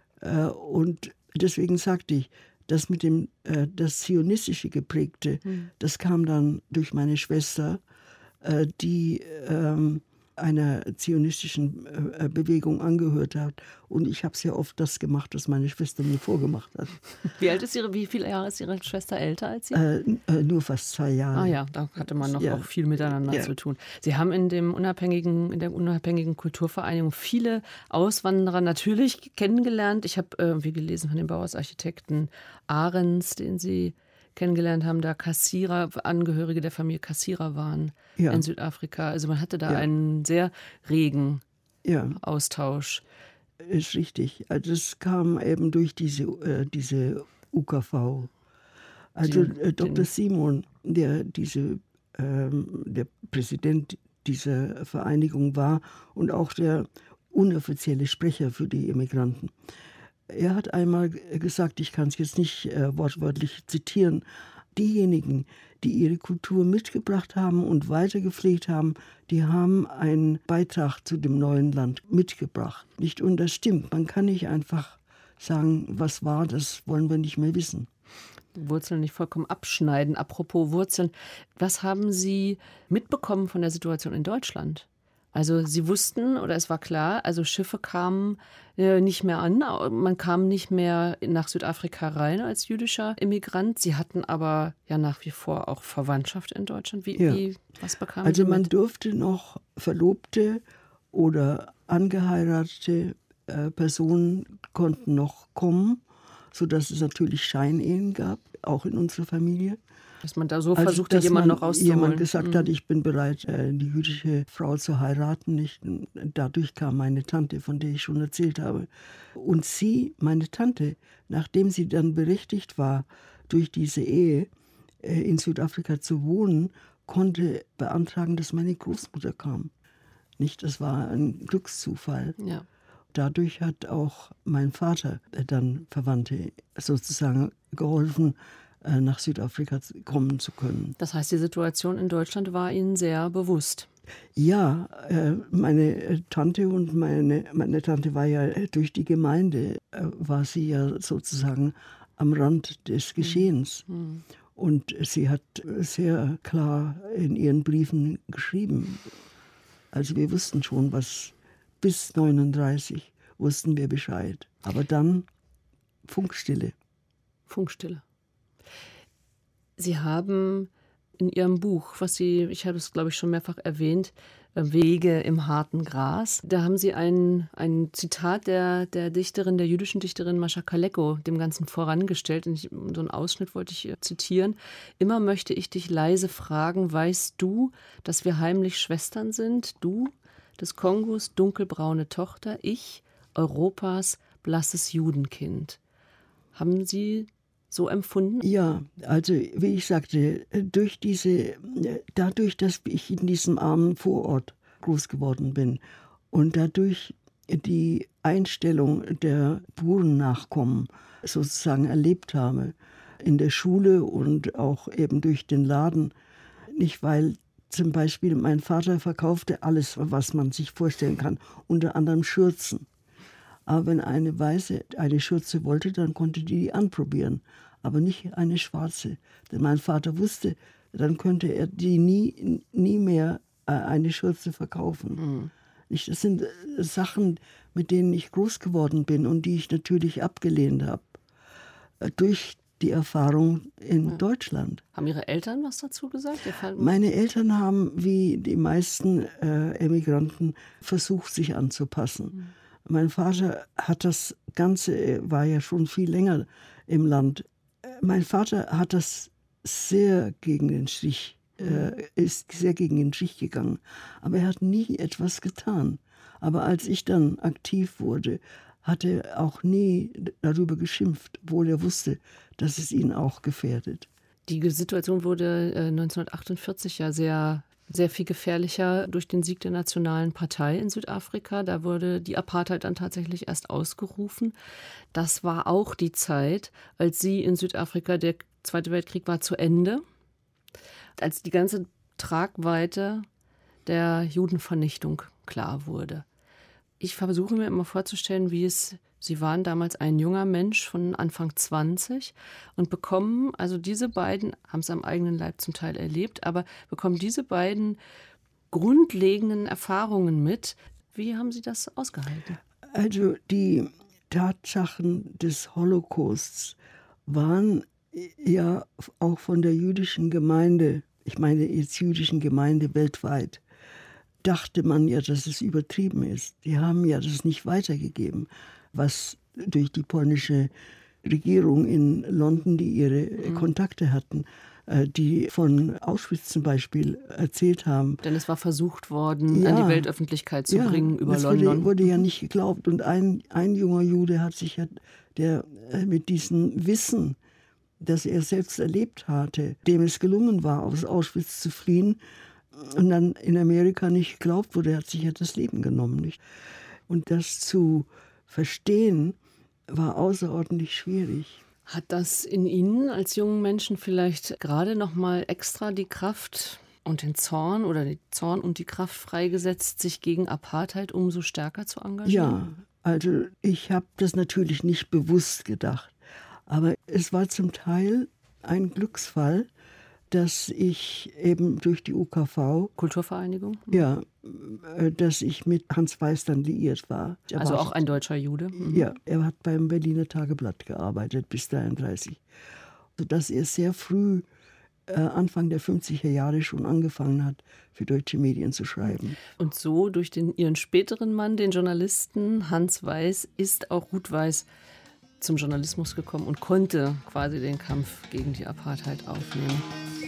Und deswegen sagte ich, das mit dem das Zionistische geprägte, mhm. das kam dann durch meine Schwester, die ähm, einer zionistischen äh, Bewegung angehört hat. Und ich habe sehr oft das gemacht, was meine Schwester mir vorgemacht hat. Wie alt ist ihre, wie viele Jahre ist Ihre Schwester älter als Sie? Äh, äh, nur fast zwei Jahre. Ah ja, da hatte man noch ja. auch viel miteinander ja. zu tun. Sie haben in dem unabhängigen, in der unabhängigen Kulturvereinigung viele Auswanderer natürlich kennengelernt. Ich habe irgendwie gelesen von dem Bauhausarchitekten Ahrens, den Sie kennengelernt haben, da Kassierer, Angehörige der Familie Kassierer waren ja. in Südafrika. Also man hatte da ja. einen sehr regen ja. Austausch. Ist richtig. Also das kam eben durch diese, äh, diese U K V. Also den, äh, Doktor Simon, der, diese, ähm, der Präsident dieser Vereinigung war und auch der unoffizielle Sprecher für die Immigranten. Er hat einmal gesagt, ich kann es jetzt nicht äh, wortwörtlich zitieren, diejenigen, die ihre Kultur mitgebracht haben und weitergepflegt haben, die haben einen Beitrag zu dem neuen Land mitgebracht. Nicht, und das stimmt, man kann nicht einfach sagen, was war, das wollen wir nicht mehr wissen. Wurzeln nicht vollkommen abschneiden. Apropos Wurzeln, was haben Sie mitbekommen von der Situation in Deutschland? Also Sie wussten, oder es war klar, also Schiffe kamen äh, nicht mehr an, man kam nicht mehr nach Südafrika rein als jüdischer Immigrant. Sie hatten aber ja nach wie vor auch Verwandtschaft in Deutschland. Wie, ja. wie was bekamen Also Sie man mit? durfte noch Verlobte oder angeheiratete äh, Personen konnten noch kommen, sodass es natürlich Scheinehen gab, auch in unserer Familie. Dass man da so also, versucht hat, jemanden noch rauszuholen. Jemand gesagt mhm. hat, ich bin bereit, die jüdische Frau zu heiraten. Nicht? Dadurch kam meine Tante, von der ich schon erzählt habe. Und sie, meine Tante, nachdem sie dann berechtigt war, durch diese Ehe in Südafrika zu wohnen, konnte beantragen, dass meine Großmutter kam. Nicht? Das war ein Glückszufall. Ja. Dadurch hat auch mein Vater dann Verwandte sozusagen geholfen, nach Südafrika kommen zu können. Das heißt, die Situation in Deutschland war Ihnen sehr bewusst? Ja, meine Tante und meine, meine Tante war ja durch die Gemeinde, war sie ja sozusagen am Rand des Geschehens. Mhm. Und sie hat sehr klar in ihren Briefen geschrieben. Also wir wussten schon, was bis neununddreißig wussten wir Bescheid. Aber dann Funkstille. Funkstille. Sie haben in Ihrem Buch, was Sie, ich habe es glaube ich schon mehrfach erwähnt, Wege im harten Gras. Da haben Sie ein, ein Zitat der, der Dichterin, der jüdischen Dichterin Mascha Kaleko dem Ganzen vorangestellt. Und ich, so einen Ausschnitt wollte ich zitieren. Immer möchte ich dich leise fragen, weißt du, dass wir heimlich Schwestern sind? Du, des Kongos dunkelbraune Tochter, ich, Europas blasses Judenkind. Haben Sie so empfunden? Ja, also wie ich sagte, durch diese, dadurch, dass ich in diesem armen Vorort groß geworden bin und dadurch die Einstellung der Burennachkommen sozusagen erlebt habe, in der Schule und auch eben durch den Laden, nicht weil zum Beispiel mein Vater verkaufte alles, was man sich vorstellen kann, unter anderem Schürzen. Aber wenn eine Weiße eine Schürze wollte, dann konnte die die anprobieren, aber nicht eine schwarze. Denn mein Vater wusste, dann könnte er die nie, nie mehr eine Schürze verkaufen. Mhm. Das sind Sachen, mit denen ich groß geworden bin und die ich natürlich abgelehnt habe. Durch die Erfahrung in ja. Deutschland. Haben Ihre Eltern was dazu gesagt? Meine Eltern haben, wie die meisten äh, Emigranten, versucht, sich anzupassen. Mhm. Mein Vater hat das Ganze, er war ja schon viel länger im Land. Mein Vater hat das sehr gegen den Strich, äh, ist sehr gegen den Strich gegangen. Aber er hat nie etwas getan. Aber als ich dann aktiv wurde, hat er auch nie darüber geschimpft, obwohl er wusste, dass es ihn auch gefährdet. Die Situation wurde äh, neunzehnhundertachtundvierzig ja sehr, sehr viel gefährlicher durch den Sieg der Nationalen Partei in Südafrika. Da wurde die Apartheid dann tatsächlich erst ausgerufen. Das war auch die Zeit, als Sie in Südafrika, der Zweite Weltkrieg war zu Ende, als die ganze Tragweite der Judenvernichtung klar wurde. Ich versuche mir immer vorzustellen, wie es, Sie waren damals ein junger Mensch von Anfang zwanzig und bekommen, also diese beiden, haben es am eigenen Leib zum Teil erlebt, aber bekommen diese beiden grundlegenden Erfahrungen mit. Wie haben Sie das ausgehalten? Also die Tatsachen des Holocausts waren ja auch von der jüdischen Gemeinde, ich meine jetzt jüdischen Gemeinde weltweit, dachte man ja, dass es übertrieben ist. Die haben ja das nicht weitergegeben, was durch die polnische Regierung in London, die ihre mhm. Kontakte hatten, die von Auschwitz zum Beispiel erzählt haben. Denn es war versucht worden, ja, an die Weltöffentlichkeit zu ja, bringen über das London. Wurde, wurde ja nicht geglaubt. Und ein, ein junger Jude hat sich ja, der mit diesem Wissen, das er selbst erlebt hatte, dem es gelungen war, aus Auschwitz zu fliehen, und dann in Amerika nicht geglaubt wurde, er hat sich ja das Leben genommen. Nicht? Und das zu verstehen, war außerordentlich schwierig. Hat das in Ihnen als jungen Menschen vielleicht gerade noch mal extra die Kraft und den Zorn oder den Zorn und die Kraft freigesetzt, sich gegen Apartheid umso stärker zu engagieren? Ja, also ich habe das natürlich nicht bewusst gedacht. Aber es war zum Teil ein Glücksfall, dass ich eben durch die U K V... Kulturvereinigung? Ja, dass ich mit Hans Weiß dann liiert war. Er also war auch ein deutscher Jude? Mhm. Ja, er hat beim Berliner Tageblatt gearbeitet bis dreiunddreißig. Sodass er sehr früh, äh, Anfang der fünfziger Jahre schon angefangen hat, für deutsche Medien zu schreiben. Und so durch den, Ihren späteren Mann, den Journalisten Hans Weiß, ist auch Ruth Weiß zum Journalismus gekommen und konnte quasi den Kampf gegen die Apartheid aufnehmen.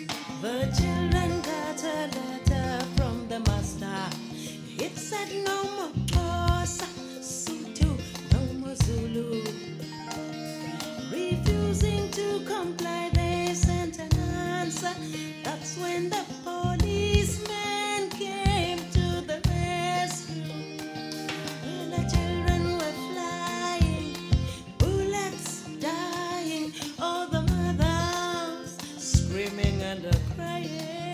The children got a letter from the master. It said no more Xhosa, Sotho, no more Zulu. Refusing to comply, they sent an answer. That's when the policeman came to the rescue. When the children were flying, bullets dying, all the mothers screaming and crying.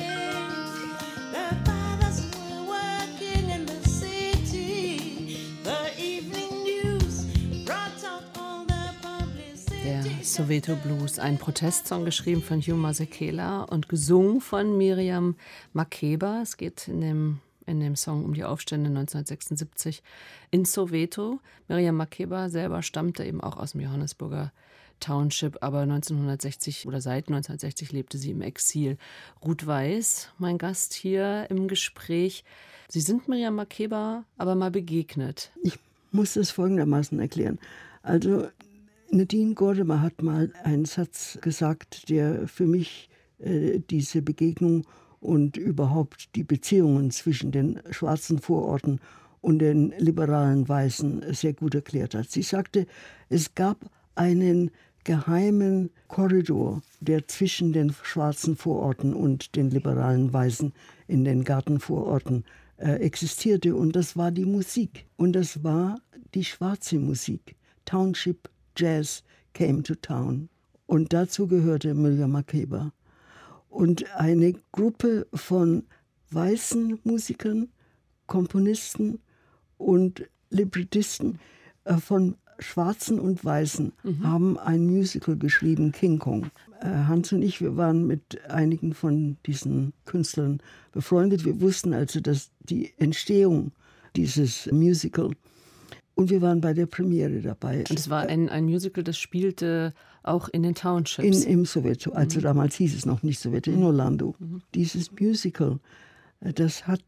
The fathers were working in the city. The evening news brought out all the publicity. Der Soweto Blues, ein Protestsong geschrieben von Hugh Masekela und gesungen von Miriam Makeba. Es geht in dem in dem Song um die Aufstände neunzehnhundertsechsundsiebzig in Soweto. Miriam Makeba selber stammte eben auch aus dem Johannesburger Township, aber neunzehnhundertsechzig oder seit neunzehnhundertsechzig lebte sie im Exil. Ruth Weiß, mein Gast hier im Gespräch. Sie sind Miriam Makeba aber mal begegnet. Ich muss das folgendermaßen erklären. Also Nadine Gordimer hat mal einen Satz gesagt, der für mich äh, diese Begegnung und überhaupt die Beziehungen zwischen den schwarzen Vororten und den liberalen Weißen sehr gut erklärt hat. Sie sagte, es gab einen geheimen Korridor, der zwischen den schwarzen Vororten und den liberalen Weißen in den Gartenvororten äh, existierte. Und das war die Musik. Und das war die schwarze Musik. Township Jazz came to town. Und dazu gehörte Miriam Makeba. Und eine Gruppe von weißen Musikern, Komponisten und Librettisten äh, von Schwarzen und Weißen mhm. haben ein Musical geschrieben, King Kong. Äh, Hans und ich, wir waren mit einigen von diesen Künstlern befreundet. Wir wussten also, dass die Entstehung dieses Musical, und wir waren bei der Premiere dabei. Und es war ein, ein Musical, das spielte auch in den Townships. In, Im Soweto, also mhm. damals hieß es noch nicht Soweto, in Orlando. Mhm. Dieses Musical, das hat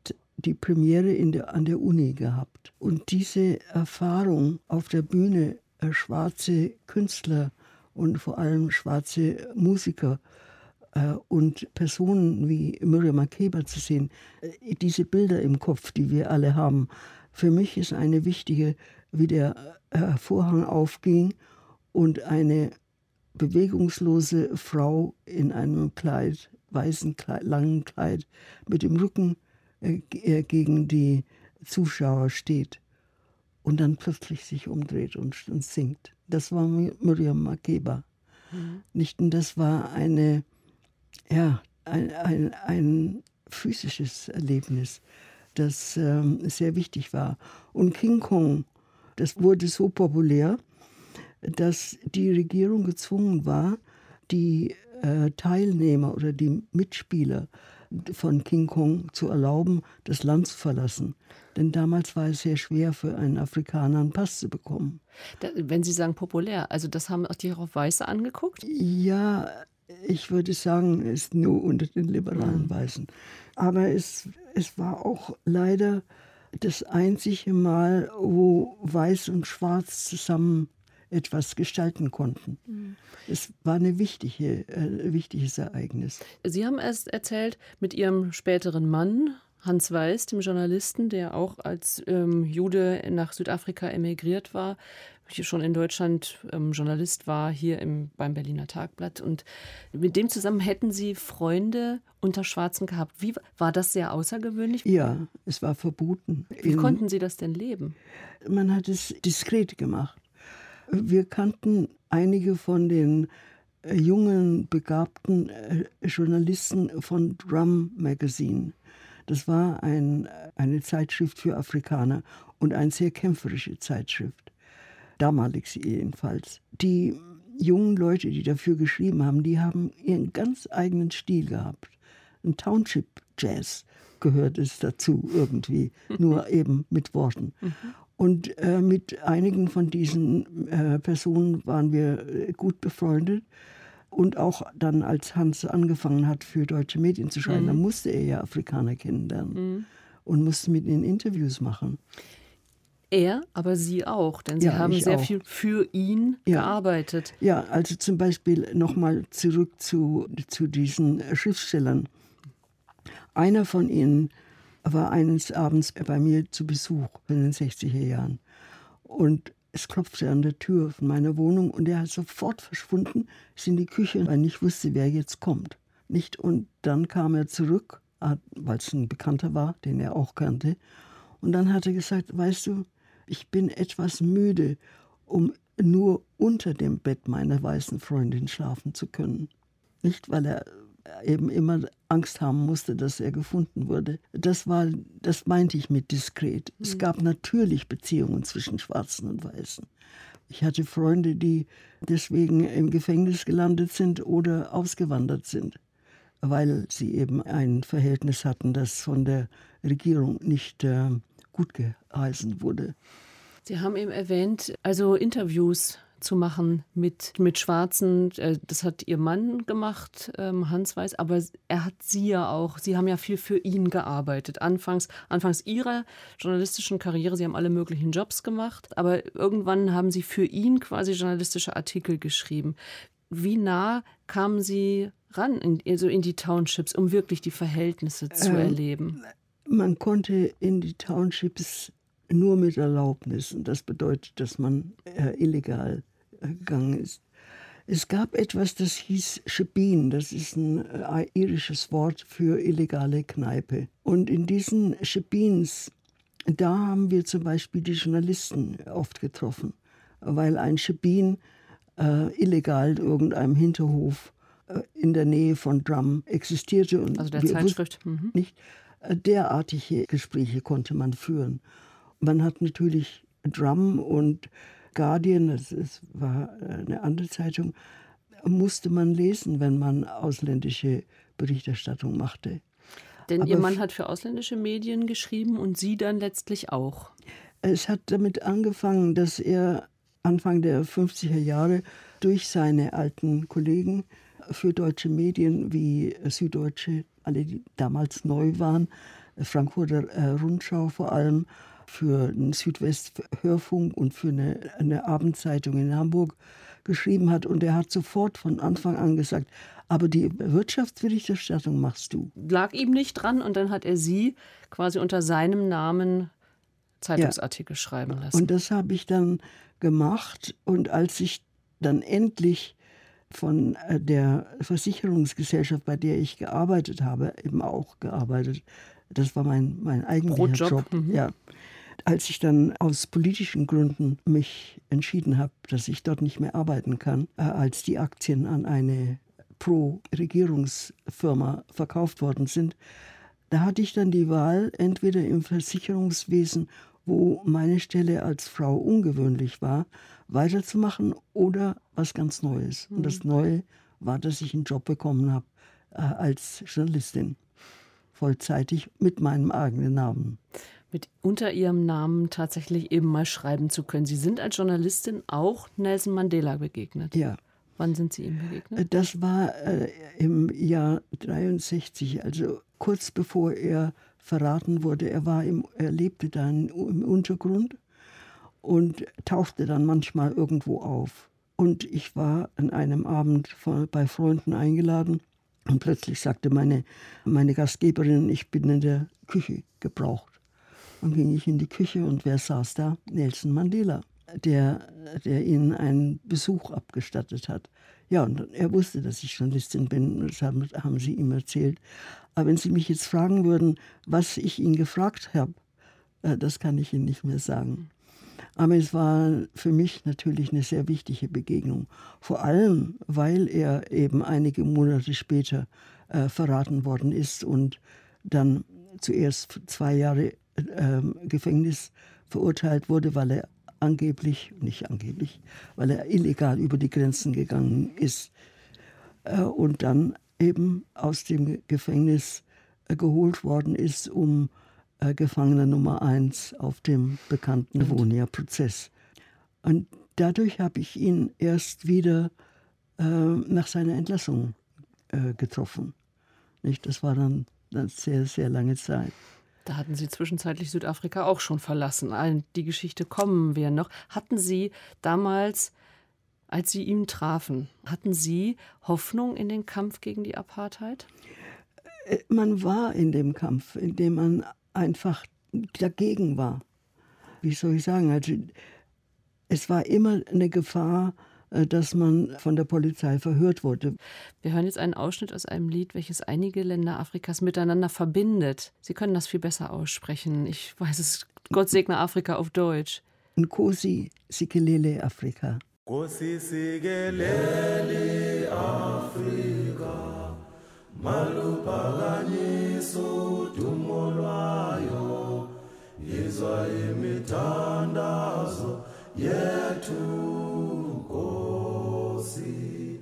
die Premiere in der, an der Uni gehabt. Und diese Erfahrung auf der Bühne, äh, schwarze Künstler und vor allem schwarze Musiker äh, und Personen wie Miriam Makeba zu sehen, äh, diese Bilder im Kopf, die wir alle haben, für mich ist eine wichtige, wie der äh, Vorhang aufging und eine bewegungslose Frau in einem Kleid, weißen Kleid, langen Kleid, mit dem Rücken äh, gegen die Zuschauer steht und dann plötzlich sich umdreht und, und singt. Das war Miriam Makeba. Mhm. Nicht, und das war eine, ja, ein, ein, ein physisches Erlebnis, das ähm, sehr wichtig war. Und King Kong, das wurde so populär, dass die Regierung gezwungen war, die äh, Teilnehmer oder die Mitspieler von King Kong zu erlauben, das Land zu verlassen. Denn damals war es sehr schwer für einen Afrikaner einen Pass zu bekommen. Da, wenn Sie sagen populär, also das haben auch die auch Weiße angeguckt? Ja, ich würde sagen, es ist nur unter den liberalen mhm. Weißen. Aber es, es war auch leider das einzige Mal, wo Weiß und Schwarz zusammen etwas gestalten konnten. Mhm. Es war ein wichtige, äh, wichtiges Ereignis. Sie haben erst erzählt, mit Ihrem späteren Mann, Hans Weiß, dem Journalisten, der auch als ähm, Jude nach Südafrika emigriert war, hier schon in Deutschland ähm, Journalist war, hier im, beim Berliner Tagblatt. Und mit dem zusammen hätten Sie Freunde unter Schwarzen gehabt. Wie war das sehr außergewöhnlich? Ja, es war verboten. Wie in, konnten Sie das denn leben? Man hat es diskret gemacht. Wir kannten einige von den äh, jungen, begabten äh, Journalisten von Drum Magazine. Das war ein, eine Zeitschrift für Afrikaner und eine sehr kämpferische Zeitschrift. Damalig jedenfalls. Die jungen Leute, die dafür geschrieben haben, die haben ihren ganz eigenen Stil gehabt. Ein Township Jazz gehört es dazu irgendwie, nur eben mit Worten. Und äh, mit einigen von diesen äh, Personen waren wir gut befreundet. Und auch dann, als Hans angefangen hat, für deutsche Medien zu schreiben, mhm. dann musste er ja Afrikaner kennenlernen mhm. und musste mit ihnen Interviews machen. Er, aber Sie auch, denn Sie ja, haben sehr auch. viel für ihn ja. gearbeitet. Ja, also zum Beispiel nochmal zurück zu, zu diesen Schriftstellern. Einer von ihnen war eines Abends bei mir zu Besuch in den sechziger Jahren. Und es klopfte an der Tür von meiner Wohnung und er hat sofort verschwunden, ist in die Küche, weil ich nicht wusste, wer jetzt kommt. Nicht? Und dann kam er zurück, weil es ein Bekannter war, den er auch kannte. Und dann hat er gesagt, weißt du, ich bin etwas müde, um nur unter dem Bett meiner weißen Freundin schlafen zu können. Nicht, weil er eben immer Angst haben musste, dass er gefunden wurde. Das war, das meinte ich mit diskret. Mhm. Es gab natürlich Beziehungen zwischen Schwarzen und Weißen. Ich hatte Freunde, die deswegen im Gefängnis gelandet sind oder ausgewandert sind, weil sie eben ein Verhältnis hatten, das von der Regierung nicht äh, gut geheißen wurde. Sie haben eben erwähnt, also Interviews zu machen mit, mit Schwarzen. Das hat Ihr Mann gemacht, Hans Weiß, aber er hat Sie ja auch, Sie haben ja viel für ihn gearbeitet. Anfangs, anfangs Ihrer journalistischen Karriere, Sie haben alle möglichen Jobs gemacht, aber irgendwann haben Sie für ihn quasi journalistische Artikel geschrieben. Wie nah kamen Sie ran, in, also in die Townships, um wirklich die Verhältnisse zu ähm, erleben? Man konnte in die Townships nur mit Erlaubnis. Und das bedeutet, dass man äh, illegal äh, gegangen ist. Es gab etwas, das hieß Shebeen. Das ist ein äh, irisches Wort für illegale Kneipe. Und in diesen Shebeens, da haben wir zum Beispiel die Journalisten oft getroffen. Weil ein Shebeen äh, illegal in irgendeinem Hinterhof äh, in der Nähe von Drum existierte. Und also der Zeitschrift. Mhm. Nicht, äh, derartige Gespräche konnte man führen. Man hat natürlich Drum und Guardian, das ist, war eine andere Zeitung, musste man lesen, wenn man ausländische Berichterstattung machte. Denn Aber Ihr Mann hat für ausländische Medien geschrieben und Sie dann letztlich auch. Es hat damit angefangen, dass er Anfang der fünfziger Jahre durch seine alten Kollegen für deutsche Medien wie Süddeutsche, alle die damals neu waren, Frankfurter äh, Rundschau vor allem, für den Südwest-Hörfunk und für eine, eine Abendzeitung in Hamburg geschrieben hat. Und er hat sofort von Anfang an gesagt, aber die Wirtschaftsberichterstattung machst du. Lag ihm nicht dran und dann hat er Sie quasi unter seinem Namen Zeitungsartikel ja. schreiben lassen. Und das habe ich dann gemacht. Und als ich dann endlich von der Versicherungsgesellschaft, bei der ich gearbeitet habe, eben auch gearbeitet, das war mein, mein eigentlicher Brotjob. Job, Mhm. ja. Als ich dann aus politischen Gründen mich entschieden habe, dass ich dort nicht mehr arbeiten kann, äh, als die Aktien an eine Pro-Regierungsfirma verkauft worden sind, da hatte ich dann die Wahl, entweder im Versicherungswesen, wo meine Stelle als Frau ungewöhnlich war, weiterzumachen oder was ganz Neues. Mhm. Und das Neue war, dass ich einen Job bekommen habe äh, als Journalistin, vollzeitig mit meinem eigenen Namen. Mit unter Ihrem Namen tatsächlich eben mal schreiben zu können. Sie sind als Journalistin auch Nelson Mandela begegnet. Ja. Wann sind Sie ihm begegnet? Das war äh, im Jahr dreiundsechzig, also kurz bevor er verraten wurde. Er, war im, er lebte dann im Untergrund und tauchte dann manchmal irgendwo auf. Und ich war an einem Abend von, bei Freunden eingeladen und plötzlich sagte meine, meine Gastgeberin, ich bin in der Küche gebraucht. Dann ging ich in die Küche und wer saß da? Nelson Mandela, der, der ihnen einen Besuch abgestattet hat. Ja, und er wusste, dass ich Journalistin bin, das haben, haben sie ihm erzählt. Aber wenn Sie mich jetzt fragen würden, was ich ihn gefragt habe, äh, das kann ich Ihnen nicht mehr sagen. Aber es war für mich natürlich eine sehr wichtige Begegnung. Vor allem, weil er eben einige Monate später äh, verraten worden ist und dann zuerst zwei Jahre äh, Gefängnis verurteilt wurde, weil er angeblich, nicht angeblich, weil er illegal über die Grenzen gegangen ist äh, und dann eben aus dem Gefängnis äh, geholt worden ist, um äh, Gefangener Nummer eins auf dem bekannten Vonia-Prozess. Und dadurch habe ich ihn erst wieder äh, nach seiner Entlassung äh, getroffen. Nicht? Das war dann eine sehr, sehr lange Zeit. Da hatten Sie zwischenzeitlich Südafrika auch schon verlassen. An die Geschichte kommen wir noch. Hatten Sie damals, als Sie ihn trafen, hatten Sie Hoffnung in den Kampf gegen die Apartheid? Man war in dem Kampf, in dem man einfach dagegen war. Wie soll ich sagen? Also, es war immer eine Gefahr, dass man von der Polizei verhört wurde. Wir hören jetzt einen Ausschnitt aus einem Lied, welches einige Länder Afrikas miteinander verbindet. Sie können das viel besser aussprechen. Ich weiß es, Gott segne Afrika auf Deutsch. Nkosi Sikelele Afrika. Nkosi Sikelele Afrika, maluphakanyiso dumo lwayo, yizwa imithandazo yethu. Nkosi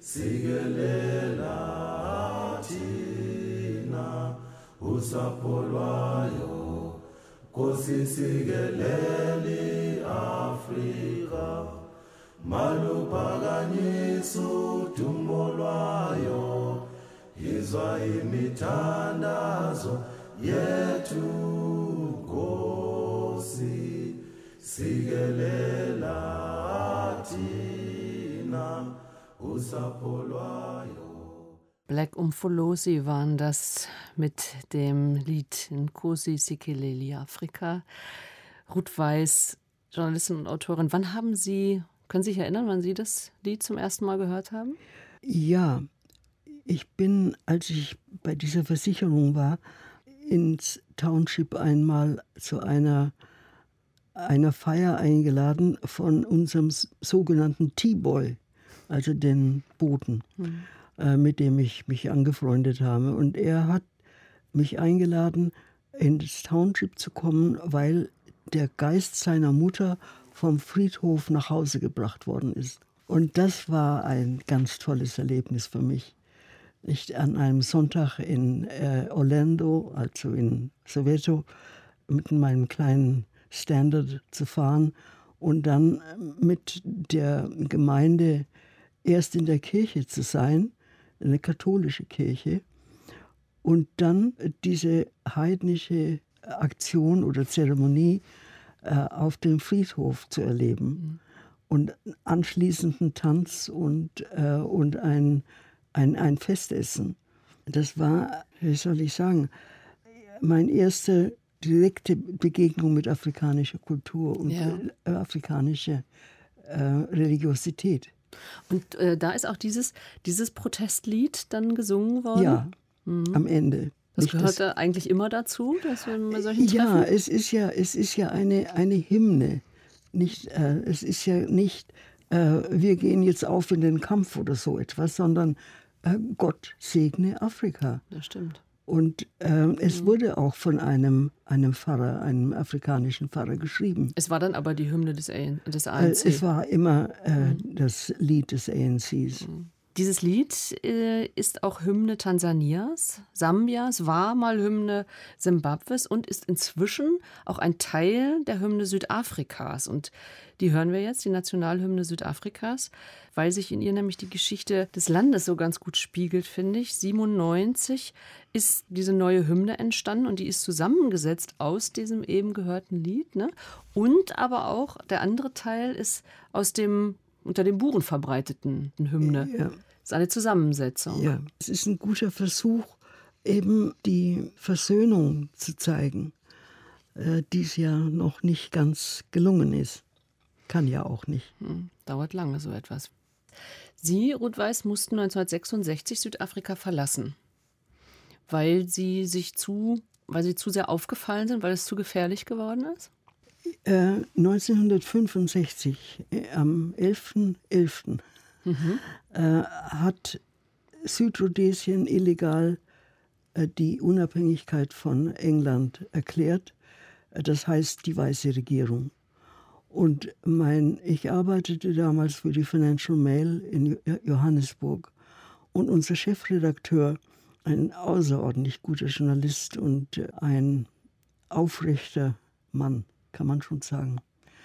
sikelela thina usapho lwayo, Nkosi sikeleli Afrika, maluphakanyiso dumo lwayo, yizwa imithandazo yethu. Nkosi sikelela thina usapho lwayo. Black Umfolosi waren das mit dem Lied Nkosi Sikeleli Afrika. Ruth Weiß, Journalistin und Autorin. Wann haben Sie, können Sie sich erinnern, wann Sie das Lied zum ersten Mal gehört haben? Ja, ich bin, als ich bei dieser Versicherung war, ins Township einmal zu einer, einer Feier eingeladen von unserem sogenannten T-Boy, also den Boten, hm. äh, mit dem ich mich angefreundet habe. Und er hat mich eingeladen, ins Township zu kommen, weil der Geist seiner Mutter vom Friedhof nach Hause gebracht worden ist. Und das war ein ganz tolles Erlebnis für mich. Nicht an einem Sonntag in äh, Orlando, also in Soweto, mit meinem kleinen Standard zu fahren und dann mit der Gemeinde erst in der Kirche zu sein, eine katholische Kirche, Und dann diese heidnische Aktion oder Zeremonie äh, auf dem Friedhof zu erleben. Mhm. Und anschließenden Tanz und, äh, und ein, ein, ein Festessen. Das war, wie soll ich sagen, meine erste direkte Begegnung mit afrikanischer Kultur und ja. äh, afrikanischer äh, Religiosität. Und äh, da ist auch dieses, dieses Protestlied dann gesungen worden? Ja, mhm. am Ende. Das gehört das, eigentlich immer dazu, dass wir bei solchen Treffen? Ja, es ist ja, es ist ja eine, eine Hymne. Nicht, äh, es ist ja nicht, äh, wir gehen jetzt auf in den Kampf oder so etwas, sondern äh, Gott segne Afrika. Das stimmt. Und äh, es mhm. wurde auch von einem, einem Pfarrer, einem afrikanischen Pfarrer geschrieben. Es war dann aber die Hymne des, A N C. Äh, es war immer äh, mhm. das Lied des A N Cs. Mhm. Dieses Lied äh, ist auch Hymne Tansanias, Sambias, war mal Hymne Simbabwes und ist inzwischen auch ein Teil der Hymne Südafrikas. Und die hören wir jetzt, die Nationalhymne Südafrikas, weil sich in ihr nämlich die Geschichte des Landes so ganz gut spiegelt, finde ich. siebenundneunzig ist diese neue Hymne entstanden und die ist zusammengesetzt aus diesem eben gehörten Lied, ne? Und aber auch der andere Teil ist aus dem unter den Buren verbreiteten Hymne. Ja. Das ist eine Zusammensetzung. Ja, es ist ein guter Versuch, eben die Versöhnung zu zeigen, äh, die es ja noch nicht ganz gelungen ist. Kann ja auch nicht. Hm, dauert lange so etwas. Sie, Ruth Weiss, mussten neunzehnhundertsechsundsechzig Südafrika verlassen, weil sie sich zu, weil sie zu sehr aufgefallen sind, weil es zu gefährlich geworden ist? Äh, neunzehnhundertfünfundsechzig, äh, am elften elften Mhm. Äh, hat Südrhodesien illegal äh, die Unabhängigkeit von England erklärt. Äh, das heißt die weiße Regierung. Und mein, ich arbeitete damals für die Financial Mail in Johannesburg. Und unser Chefredakteur, ein außerordentlich guter Journalist und äh, ein aufrechter Mann, kann man schon sagen,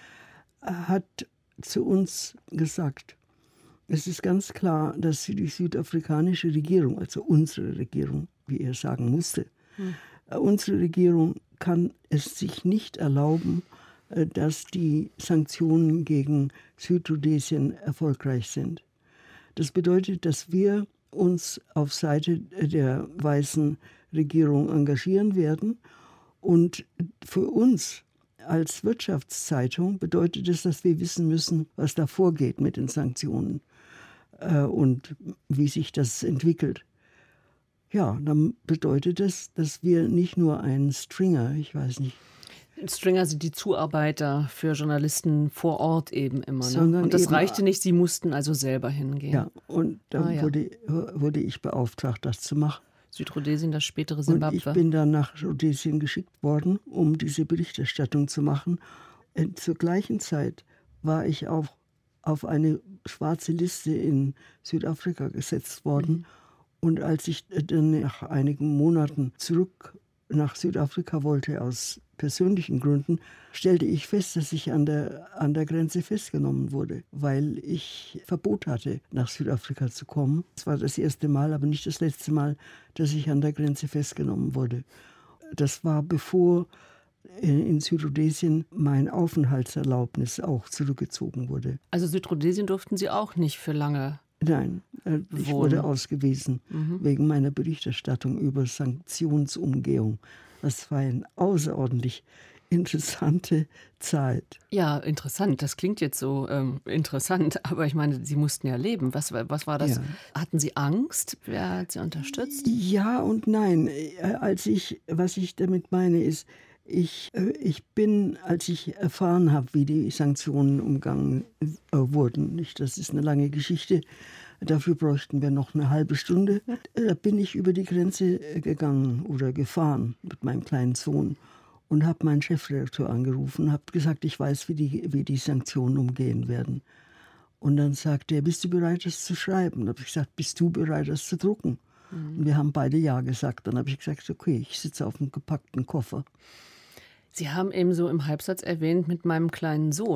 hat zu uns gesagt, es ist ganz klar, dass die südafrikanische Regierung, also unsere Regierung, wie er sagen musste, hm. unsere Regierung kann es sich nicht erlauben, dass die Sanktionen gegen Südrhodesien erfolgreich sind. Das bedeutet, dass wir uns auf Seite der weißen Regierung engagieren werden. Und für uns als Wirtschaftszeitung bedeutet es, dass wir wissen müssen, was da vorgeht mit den Sanktionen äh, und wie sich das entwickelt. Ja, dann bedeutet es, dass wir nicht nur einen Stringer, ich weiß nicht. Stringer sind die Zuarbeiter für Journalisten vor Ort eben immer. Ne? Und das reichte nicht, sie mussten also selber hingehen. Ja, und dann ah, ja. Wurde, wurde ich beauftragt, das zu machen. Südrhodesien, das spätere Simbabwe. Und ich bin dann nach Rhodesien geschickt worden, um diese Berichterstattung zu machen. Und zur gleichen Zeit war ich auch auf eine schwarze Liste in Südafrika gesetzt worden. Mhm. Und als ich dann nach einigen Monaten zurück nach Südafrika wollte, aus persönlichen Gründen, stellte ich fest, dass ich an der, an der Grenze festgenommen wurde, weil ich Verbot hatte, nach Südafrika zu kommen. Es war das erste Mal, aber nicht das letzte Mal, dass ich an der Grenze festgenommen wurde. Das war bevor in Südrhodesien mein Aufenthaltserlaubnis auch zurückgezogen wurde. Also Südrhodesien durften Sie auch nicht für lange? Nein, ich wohnen. wurde ausgewiesen mhm. wegen meiner Berichterstattung über Sanktionsumgehung. Das war eine außerordentlich interessante Zeit. Ja, interessant. Das klingt jetzt so ähm, interessant, aber ich meine, Sie mussten ja leben. Was, was war das? Ja. Hatten Sie Angst? Wer hat Sie unterstützt? Ja und nein. Als ich, was ich damit meine, ist, ich, ich bin, als ich erfahren habe, wie die Sanktionen umgangen äh, wurden, nicht, das ist eine lange Geschichte, dafür bräuchten wir noch eine halbe Stunde, da bin ich über die Grenze gegangen oder gefahren mit meinem kleinen Sohn und habe meinen Chefredakteur angerufen, habe gesagt, ich weiß, wie die, wie die Sanktionen umgehen werden. Und dann sagte er, bist du bereit, das zu schreiben? Dann habe ich gesagt, bist du bereit, das zu drucken? Mhm. Und wir haben beide ja gesagt. Dann habe ich gesagt, okay, ich sitze auf einem gepackten Koffer. Sie haben eben so im Halbsatz erwähnt, mit meinem kleinen Sohn.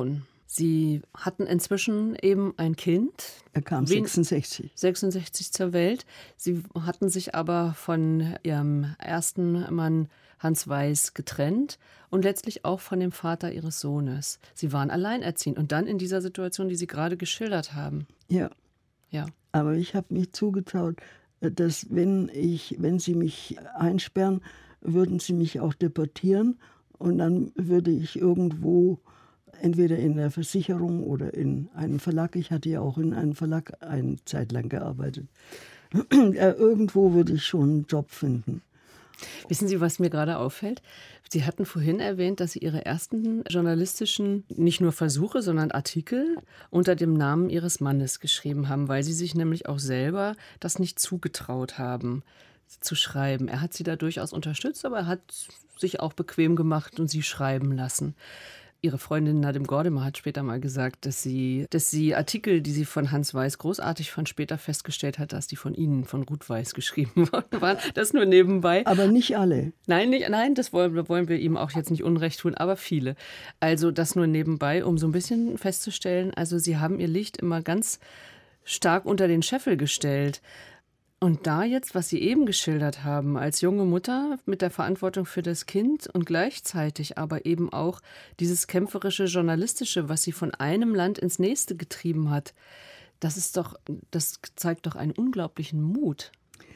Sie hatten inzwischen eben ein Kind. Er kam sechsundsechzig. sechsundsechzig zur Welt. Sie hatten sich aber von ihrem ersten Mann Hans Weiß getrennt und letztlich auch von dem Vater ihres Sohnes. Sie waren alleinerziehend und dann in dieser Situation, die Sie gerade geschildert haben. Ja. Ja. Aber ich habe mich zugetraut, dass wenn ich, wenn sie mich einsperren, würden sie mich auch deportieren und dann würde ich irgendwo entweder in der Versicherung oder in einem Verlag, ich hatte ja auch in einem Verlag eine Zeit lang gearbeitet, irgendwo würde ich schon einen Job finden. Wissen Sie, was mir gerade auffällt? Sie hatten vorhin erwähnt, dass Sie Ihre ersten journalistischen, nicht nur Versuche, sondern Artikel unter dem Namen Ihres Mannes geschrieben haben, weil Sie sich nämlich auch selber das nicht zugetraut haben, zu schreiben. Er hat Sie da durchaus unterstützt, aber er hat sich auch bequem gemacht und Sie schreiben lassen. Ihre Freundin Nadim Gordimer hat später mal gesagt, dass sie, dass sie Artikel, die sie von Hans Weiß großartig fand, später festgestellt hat, dass die von Ihnen, von Ruth Weiß, geschrieben worden waren. Das nur nebenbei. Aber nicht alle. Nein, nicht, nein, das wollen, wollen wir ihm auch jetzt nicht unrecht tun, aber viele. Also das nur nebenbei, um so ein bisschen festzustellen, also Sie haben Ihr Licht immer ganz stark unter den Scheffel gestellt. Und da jetzt, was Sie eben geschildert haben, als junge Mutter mit der Verantwortung für das Kind und gleichzeitig aber eben auch dieses kämpferische Journalistische, was Sie von einem Land ins nächste getrieben hat, das ist doch, das zeigt doch einen unglaublichen Mut.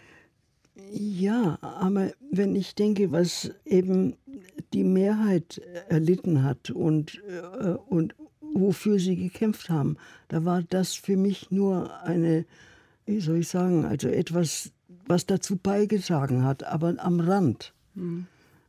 Ja, aber wenn ich denke, was eben die Mehrheit erlitten hat und, äh, und wofür sie gekämpft haben, da war das für mich nur eine, wie soll ich sagen, also etwas, was dazu beigetragen hat, aber am Rand. Hm.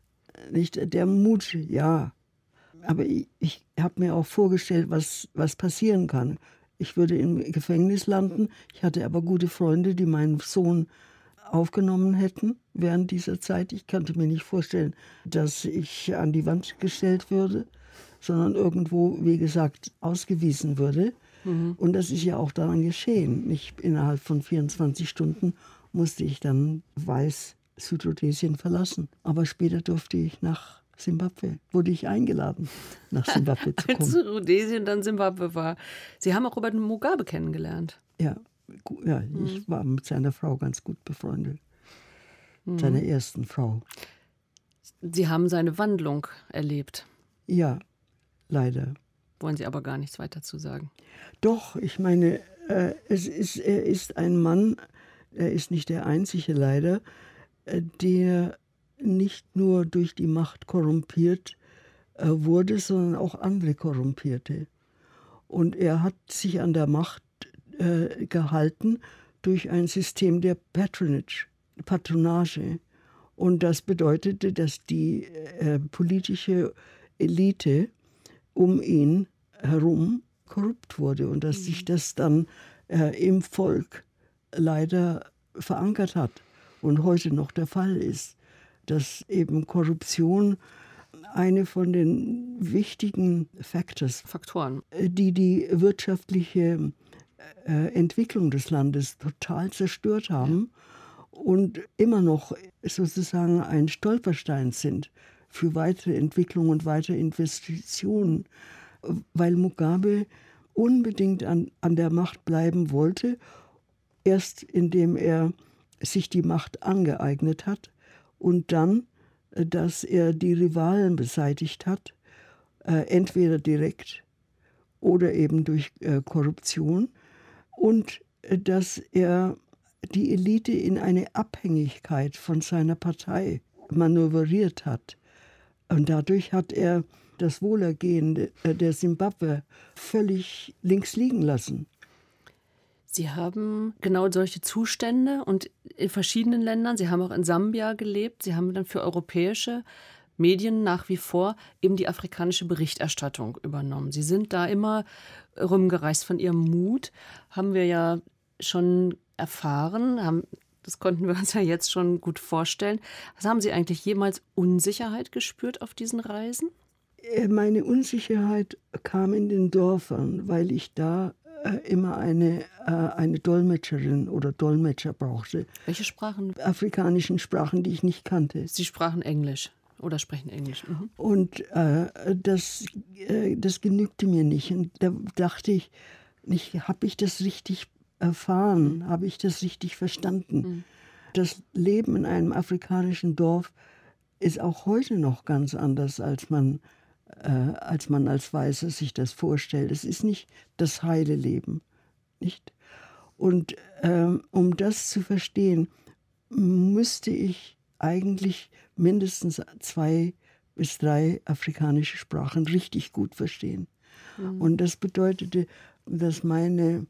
Nicht der Mut, ja. Aber ich, ich habe mir auch vorgestellt, was, was passieren kann. Ich würde im Gefängnis landen. Ich hatte aber gute Freunde, die meinen Sohn aufgenommen hätten während dieser Zeit. Ich konnte mir nicht vorstellen, dass ich an die Wand gestellt würde, sondern irgendwo, wie gesagt, ausgewiesen würde. Mhm. Und das ist ja auch daran geschehen. Nicht innerhalb von vierundzwanzig Stunden musste ich dann Weiß Südrhodesien verlassen. Aber später durfte ich nach Simbabwe. Wurde ich eingeladen, nach Simbabwe zu kommen. Als Rhodesien dann Simbabwe war. Sie haben auch Robert Mugabe kennengelernt. Ja, ja mhm. ich war mit seiner Frau ganz gut befreundet. Mhm. Seiner ersten Frau. Sie haben seine Wandlung erlebt. Ja, leider. Wollen Sie aber gar nichts weiter zu sagen? Doch, ich meine, äh, es ist, er ist ein Mann, er ist nicht der einzige leider, äh, der nicht nur durch die Macht korrumpiert äh, wurde, sondern auch andere korrumpierte. Und er hat sich an der Macht äh, gehalten durch ein System der Patronage, Patronage. Und das bedeutete, dass die äh, politische Elite um ihn herum korrupt wurde und dass sich das dann äh, im Volk leider verankert hat und heute noch der Fall ist, dass eben Korruption eine von den wichtigen Factors, Faktoren, die die wirtschaftliche äh, Entwicklung des Landes total zerstört haben und immer noch sozusagen ein Stolperstein sind für weitere Entwicklung und weitere Investitionen, weil Mugabe unbedingt an, an der Macht bleiben wollte, erst indem er sich die Macht angeeignet hat und dann, dass er die Rivalen beseitigt hat, äh, entweder direkt oder eben durch äh, Korruption und äh, dass er die Elite in eine Abhängigkeit von seiner Partei manövriert hat. Und dadurch hat er das Wohlergehen der Simbabwe völlig links liegen lassen. Sie haben genau solche Zustände und in verschiedenen Ländern, Sie haben auch in Sambia gelebt, Sie haben dann für europäische Medien nach wie vor eben die afrikanische Berichterstattung übernommen. Sie sind da immer rumgereist. Von Ihrem Mut haben wir ja schon erfahren, haben das konnten wir uns ja jetzt schon gut vorstellen. Also haben Sie eigentlich jemals Unsicherheit gespürt auf diesen Reisen? Meine Unsicherheit kam in den Dörfern, weil ich da äh, immer eine, äh, eine Dolmetscherin oder Dolmetscher brauchte. Welche Sprachen? Afrikanischen Sprachen, die ich nicht kannte. Sie sprachen Englisch? Oder sprechen Englisch. Mhm. Und äh, das, äh, das genügte mir nicht. Und da dachte ich, nicht, habe ich das richtig erfahren? Habe ich das richtig verstanden? Mhm. Das Leben in einem afrikanischen Dorf ist auch heute noch ganz anders, als man, äh, als man als Weißer sich das vorstellt. Es ist nicht das heile Leben, nicht? Und äh, um das zu verstehen, müsste ich eigentlich mindestens zwei bis drei afrikanische Sprachen richtig gut verstehen. Mhm. Und das bedeutete, dass meine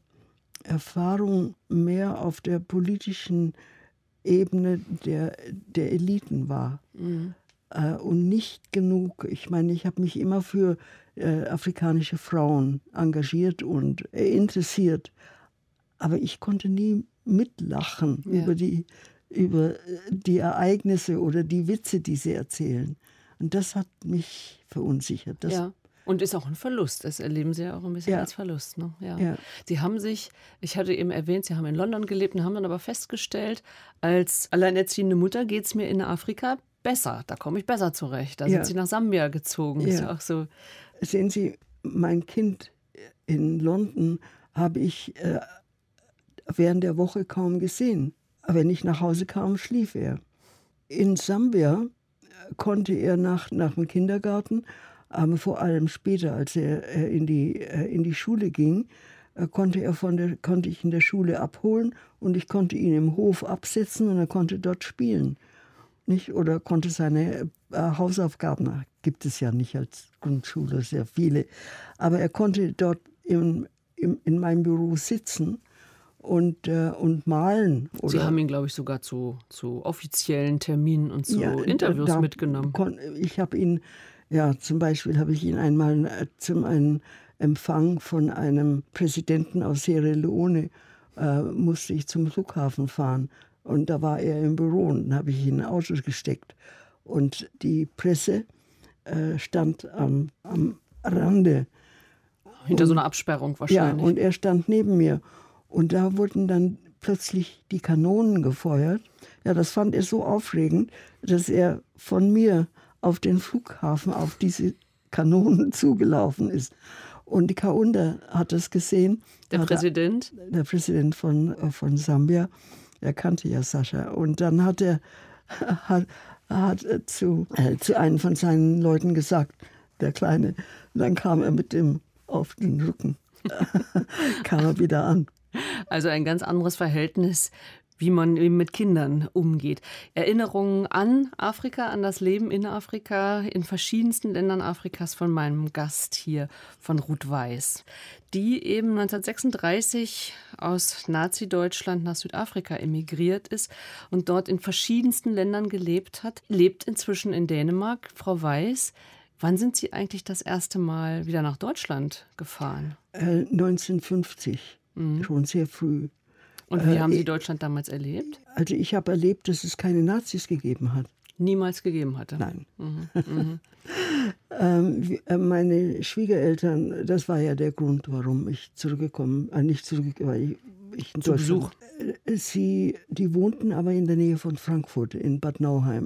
Erfahrung mehr auf der politischen Ebene der, der Eliten war. Mhm. Äh, und nicht genug. Ich meine, ich habe mich immer für äh, afrikanische Frauen engagiert und äh, interessiert. Aber ich konnte nie mitlachen ja. über die, über die Ereignisse oder die Witze, die sie erzählen. Und das hat mich verunsichert. Das ja. Und ist auch ein Verlust. Das erleben Sie ja auch ein bisschen ja. als Verlust. Ne? Ja. Ja. Sie haben sich, ich hatte eben erwähnt, Sie haben in London gelebt und haben dann aber festgestellt, als alleinerziehende Mutter geht es mir in Afrika besser. Da komme ich besser zurecht. Da ja. sind Sie nach Sambia gezogen. Ja. Ist ja auch so. Sehen Sie, mein Kind in London habe ich äh, während der Woche kaum gesehen. Aber wenn ich nach Hause kam, schlief er. In Sambia konnte er nach, nach dem Kindergarten, aber vor allem später, als er äh, in, die, äh, in die Schule ging, äh, konnte, er von der, konnte ich in der Schule abholen und ich konnte ihn im Hof absetzen und er konnte dort spielen. Nicht? Oder konnte seine äh, Hausaufgaben, gibt es ja nicht als Grundschule sehr viele, aber er konnte dort im, im, in meinem Büro sitzen und, äh, und malen. Oder Sie haben ihn, glaube ich, sogar zu, zu offiziellen Terminen und zu ja, Interviews da, da mitgenommen. Kon, ich habe ihn, ja, zum Beispiel habe ich ihn einmal äh, zum einen Empfang von einem Präsidenten aus Sierra Leone, äh, musste ich zum Flughafen fahren. Und da war er im Büro und dann habe ich ihn in ein Auto gesteckt. Und die Presse äh, stand am, am Rande. Hinter und, so einer Absperrung wahrscheinlich. Ja, und er stand neben mir. Und da wurden dann plötzlich die Kanonen gefeuert. Ja, das fand er so aufregend, dass er von mir auf den Flughafen auf diese Kanonen zugelaufen ist. Und die Kaunda hat das gesehen. Der Präsident? Er, der Präsident von, von Sambia. Er kannte ja Sascha. Und dann hat er hat, hat zu, äh, zu einem von seinen Leuten gesagt, der Kleine. Und dann kam er mit dem auf den Rücken. kam er wieder an. Also ein ganz anderes Verhältnis, wie man eben mit Kindern umgeht. Erinnerungen an Afrika, an das Leben in Afrika, in verschiedensten Ländern Afrikas von meinem Gast hier, von Ruth Weiss, die eben neunzehnhundertsechsunddreißig aus Nazi-Deutschland nach Südafrika emigriert ist und dort in verschiedensten Ländern gelebt hat, lebt inzwischen in Dänemark. Frau Weiss, wann sind Sie eigentlich das erste Mal wieder nach Deutschland gefahren? Äh, neunzehnhundertfünfzig, mhm. schon sehr früh. Und wie haben Sie Deutschland damals erlebt? Also ich habe erlebt, dass es keine Nazis gegeben hat. Niemals gegeben hatte? Nein. Mhm. Mhm. ähm, meine Schwiegereltern, das war ja der Grund, warum ich zurückgekommen, äh, nicht zurück, weil ich, ich in Zu Besuch? Sie, die wohnten aber in der Nähe von Frankfurt, in Bad Nauheim.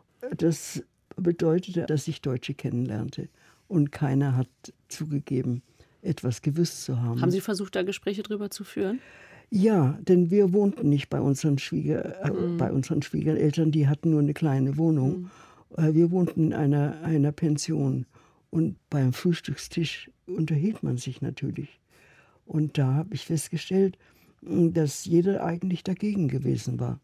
Das bedeutete, dass ich Deutsche kennenlernte. Und keiner hat zugegeben, etwas gewusst zu haben. Haben Sie versucht, da Gespräche drüber zu führen? Ja, denn wir wohnten nicht bei unseren, Schwieger, äh, mm. bei unseren Schwiegereltern, die hatten nur eine kleine Wohnung. Mm. Äh, wir wohnten in einer, einer Pension und beim Frühstückstisch unterhielt man sich natürlich. Und da habe ich festgestellt, dass jeder eigentlich dagegen gewesen war.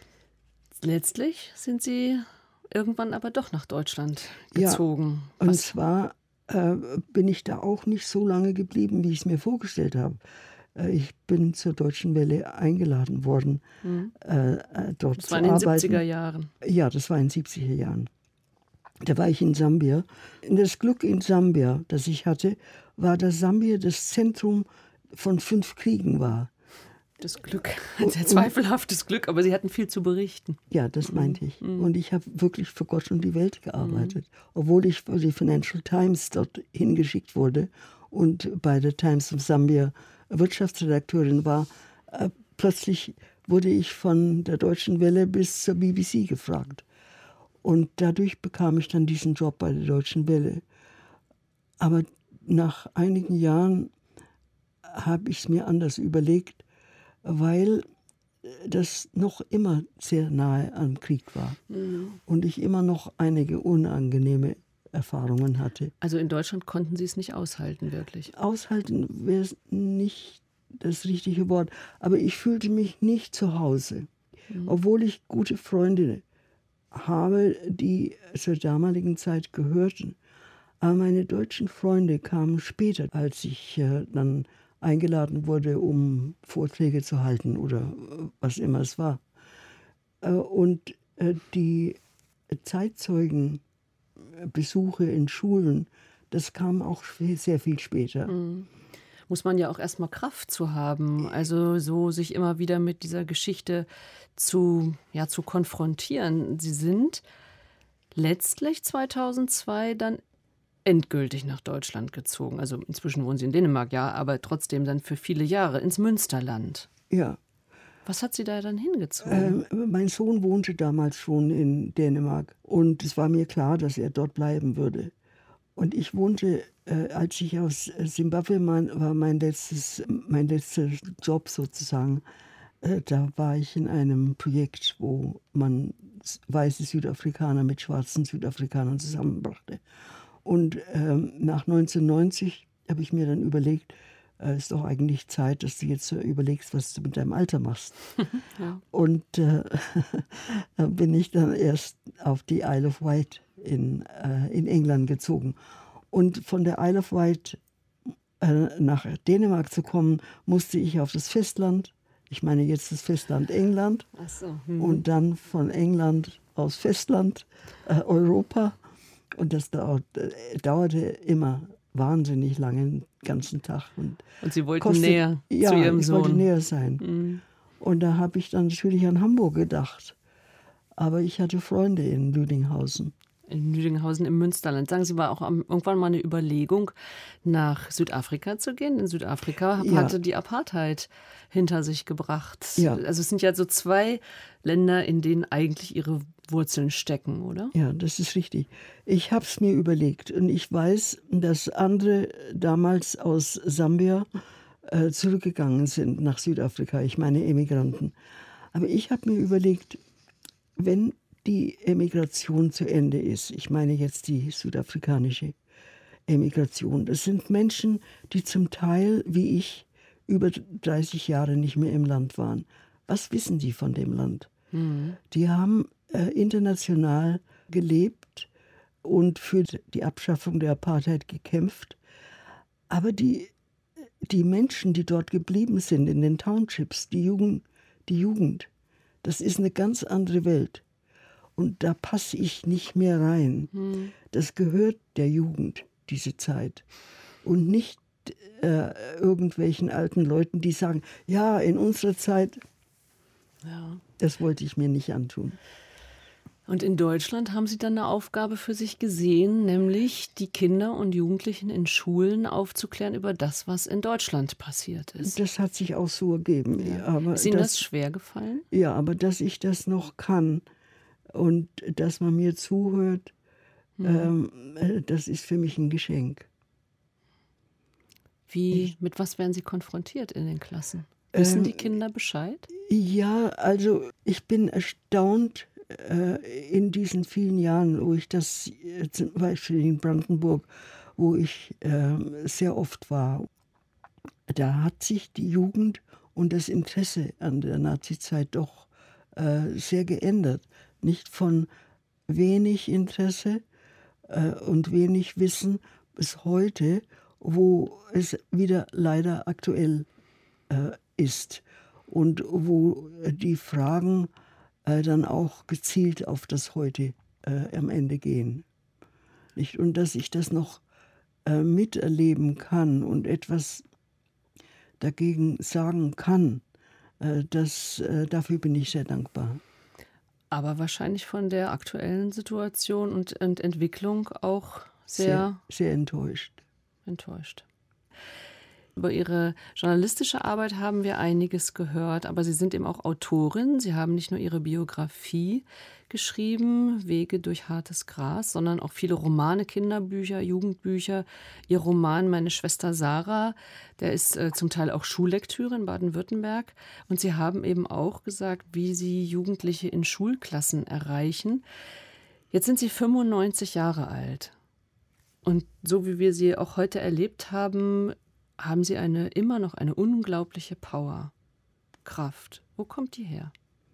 Letztlich sind Sie irgendwann aber doch nach Deutschland gezogen. Ja, und Was? zwar äh, bin ich da auch nicht so lange geblieben, wie ich es mir vorgestellt habe. Ich bin zur Deutschen Welle eingeladen worden, mhm. äh, dort zu arbeiten. Das war in den siebziger Jahren? Ja, das war in den siebziger Jahren. Da war ich in Sambia. Das Glück in Sambia, das ich hatte, war, dass Sambia das Zentrum von fünf Kriegen war. Das Glück, ein sehr zweifelhaftes Glück, aber Sie hatten viel zu berichten. Ja, das meinte ich. Mhm. Und ich habe wirklich für Gott und die Welt gearbeitet. Mhm. Obwohl ich für die Financial Times dort hingeschickt wurde und bei der Times of Zambia Wirtschaftsredakteurin war, äh, plötzlich wurde ich von der Deutschen Welle bis zur B B C gefragt. Und dadurch bekam ich dann diesen Job bei der Deutschen Welle. Aber nach einigen Jahren habe ich es mir anders überlegt, weil das noch immer sehr nahe am Krieg war. Mhm. Und ich immer noch einige unangenehme Erfahrungen hatte. Also in Deutschland konnten Sie es nicht aushalten, wirklich? Aushalten wäre nicht das richtige Wort. Aber ich fühlte mich nicht zu Hause. Mhm. Obwohl ich gute Freunde habe, die zur damaligen Zeit gehörten. Aber meine deutschen Freunde kamen später, als ich äh, dann eingeladen wurde, um Vorträge zu halten oder was immer es war. Äh, und äh, die Zeitzeugenbesuche in Schulen, das kam auch sehr viel später. Mhm. Muss man ja auch erstmal Kraft zu haben, also so sich immer wieder mit dieser Geschichte zu, ja, zu konfrontieren. Sie sind letztlich zweitausendzwei dann endgültig nach Deutschland gezogen. Also inzwischen wohnen Sie in Dänemark, ja, aber trotzdem dann für viele Jahre ins Münsterland. Ja. Was hat Sie da dann hingezogen? Äh, mein Sohn wohnte damals schon in Dänemark und es war mir klar, dass er dort bleiben würde. Und ich wohnte, äh, als ich aus Simbabwe mein, war, mein, letztes, mein letzter Job sozusagen, äh, da war ich in einem Projekt, wo man weiße Südafrikaner mit schwarzen Südafrikanern zusammenbrachte. Und ähm, nach neunzehnhundertneunzig habe ich mir dann überlegt, es äh, ist doch eigentlich Zeit, dass du jetzt überlegst, was du mit deinem Alter machst. Ja. Und äh, da bin ich dann erst auf die Isle of Wight in, äh, in England gezogen. Und von der Isle of Wight äh, nach Dänemark zu kommen, musste ich auf das Festland, ich meine jetzt das Festland England, Ach so, hm. und dann von England aus Festland, äh, Europa. Und das dauert, äh, dauerte immer wahnsinnig lange, den ganzen Tag. Und, und Sie wollten kostet, näher ja, zu Ihrem ich Sohn. wollte näher sein. Mhm. Und da habe ich dann natürlich an Hamburg gedacht. Aber ich hatte Freunde in Lüdinghausen. In Lüdinghausen im Münsterland. Sagen Sie, war auch irgendwann mal eine Überlegung, nach Südafrika zu gehen? In Südafrika ja. hatte die Apartheid hinter sich gebracht. Ja. Also es sind ja so zwei Länder, in denen eigentlich ihre Wurzeln stecken, oder? Ja, das ist richtig. Ich habe es mir überlegt und ich weiß, dass andere damals aus Sambia äh, zurückgegangen sind nach Südafrika, ich meine Emigranten. Aber ich habe mir überlegt, wenn die Emigration zu Ende ist, ich meine jetzt die südafrikanische Emigration, das sind Menschen, die zum Teil, wie ich, über dreißig Jahre nicht mehr im Land waren. Was wissen die von dem Land? Mhm. Die haben äh, international gelebt und für die Abschaffung der Apartheid gekämpft. Aber die, die Menschen, die dort geblieben sind in den Townships, die Jugend, die Jugend, das ist eine ganz andere Welt. Und da passe ich nicht mehr rein. Mhm. Das gehört der Jugend, diese Zeit. Und nicht äh, irgendwelchen alten Leuten, die sagen, ja, in unserer Zeit, ja. Das wollte ich mir nicht antun. Und in Deutschland haben Sie dann eine Aufgabe für sich gesehen, nämlich die Kinder und Jugendlichen in Schulen aufzuklären über das, was in Deutschland passiert ist. Das hat sich auch so ergeben. Ja. Aber ist Ihnen das, das schwer gefallen? Ja, aber dass ich das noch kann und dass man mir zuhört, mhm. ähm, das ist für mich ein Geschenk. Wie, ich, mit was werden Sie konfrontiert in den Klassen? Wissen ähm, die Kinder Bescheid? Ja, also ich bin erstaunt äh, in diesen vielen Jahren, wo ich das, äh, zum Beispiel in Brandenburg, wo ich äh, sehr oft war. Da hat sich die Jugend und das Interesse an der Nazizeit doch äh, sehr geändert. Nicht von wenig Interesse äh, und wenig Wissen bis heute, wo es wieder leider aktuell äh, ist und wo die Fragen äh, dann auch gezielt auf das Heute äh, am Ende gehen. Nicht? Und dass ich das noch äh, miterleben kann und etwas dagegen sagen kann, äh, das, äh, dafür bin ich sehr dankbar. Aber wahrscheinlich von der aktuellen Situation und, und Entwicklung auch sehr, sehr, sehr enttäuscht. enttäuscht. Über Ihre journalistische Arbeit haben wir einiges gehört, aber Sie sind eben auch Autorin. Sie haben nicht nur Ihre Biografie geschrieben, Wege durch hartes Gras, sondern auch viele Romane, Kinderbücher, Jugendbücher. Ihr Roman Meine Schwester Sarah, der ist äh, zum Teil auch Schullektüre in Baden-Württemberg. Und Sie haben eben auch gesagt, wie Sie Jugendliche in Schulklassen erreichen. Jetzt sind Sie fünfundneunzig Jahre alt. Und so wie wir Sie auch heute erlebt haben, haben Sie eine, immer noch eine unglaubliche Power, Kraft. Wo kommt die her?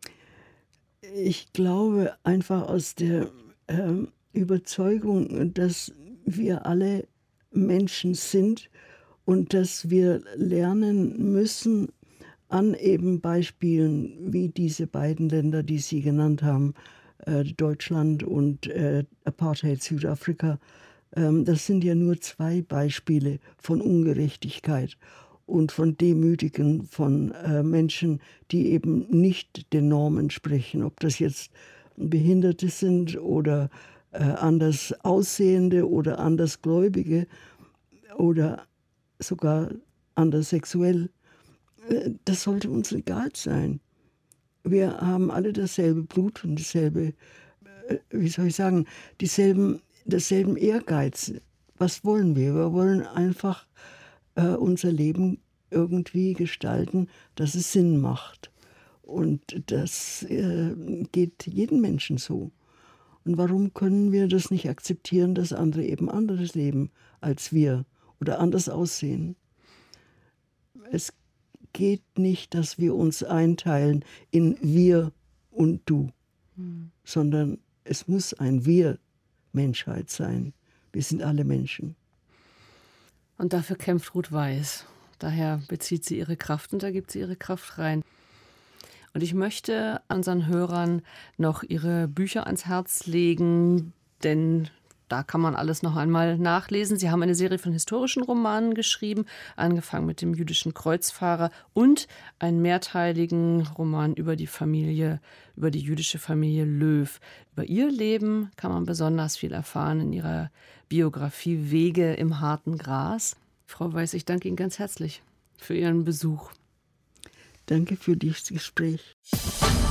Ich glaube einfach aus der äh, Überzeugung, dass wir alle Menschen sind und dass wir lernen müssen an eben Beispielen wie diese beiden Länder, die Sie genannt haben, äh, Deutschland und äh, Apartheid Südafrika. Ähm, das sind ja nur zwei Beispiele von Ungerechtigkeit und von Demütigen von äh, Menschen, die eben nicht den Normen entsprechen. Ob das jetzt Behinderte sind oder äh, anders Aussehende oder Andersgläubige oder sogar anders sexuell. Äh, das sollte uns egal sein. Wir haben alle dasselbe Blut und dasselbe, äh, wie soll ich sagen, dieselben, dasselben Ehrgeiz. Was wollen wir? Wir wollen einfach äh, unser Leben irgendwie gestalten, dass es Sinn macht. Und das äh, geht jedem Menschen so. Und warum können wir das nicht akzeptieren, dass andere eben anderes leben als wir oder anders aussehen? Es geht nicht, dass wir uns einteilen in wir und du, hm. sondern es muss ein Wir-Menschheit sein. Wir sind alle Menschen. Und dafür kämpft Ruth Weiss. Daher bezieht sie ihre Kraft und da gibt sie ihre Kraft rein. Und ich möchte unseren Hörern noch ihre Bücher ans Herz legen, denn da kann man alles noch einmal nachlesen. Sie haben eine Serie von historischen Romanen geschrieben, angefangen mit dem jüdischen Kreuzfahrer und einen mehrteiligen Roman über die Familie, über die jüdische Familie Löw. Über ihr Leben kann man besonders viel erfahren in ihrer Biografie Wege im harten Gras. Frau Weiss, ich danke Ihnen ganz herzlich für Ihren Besuch. Danke für dieses Gespräch.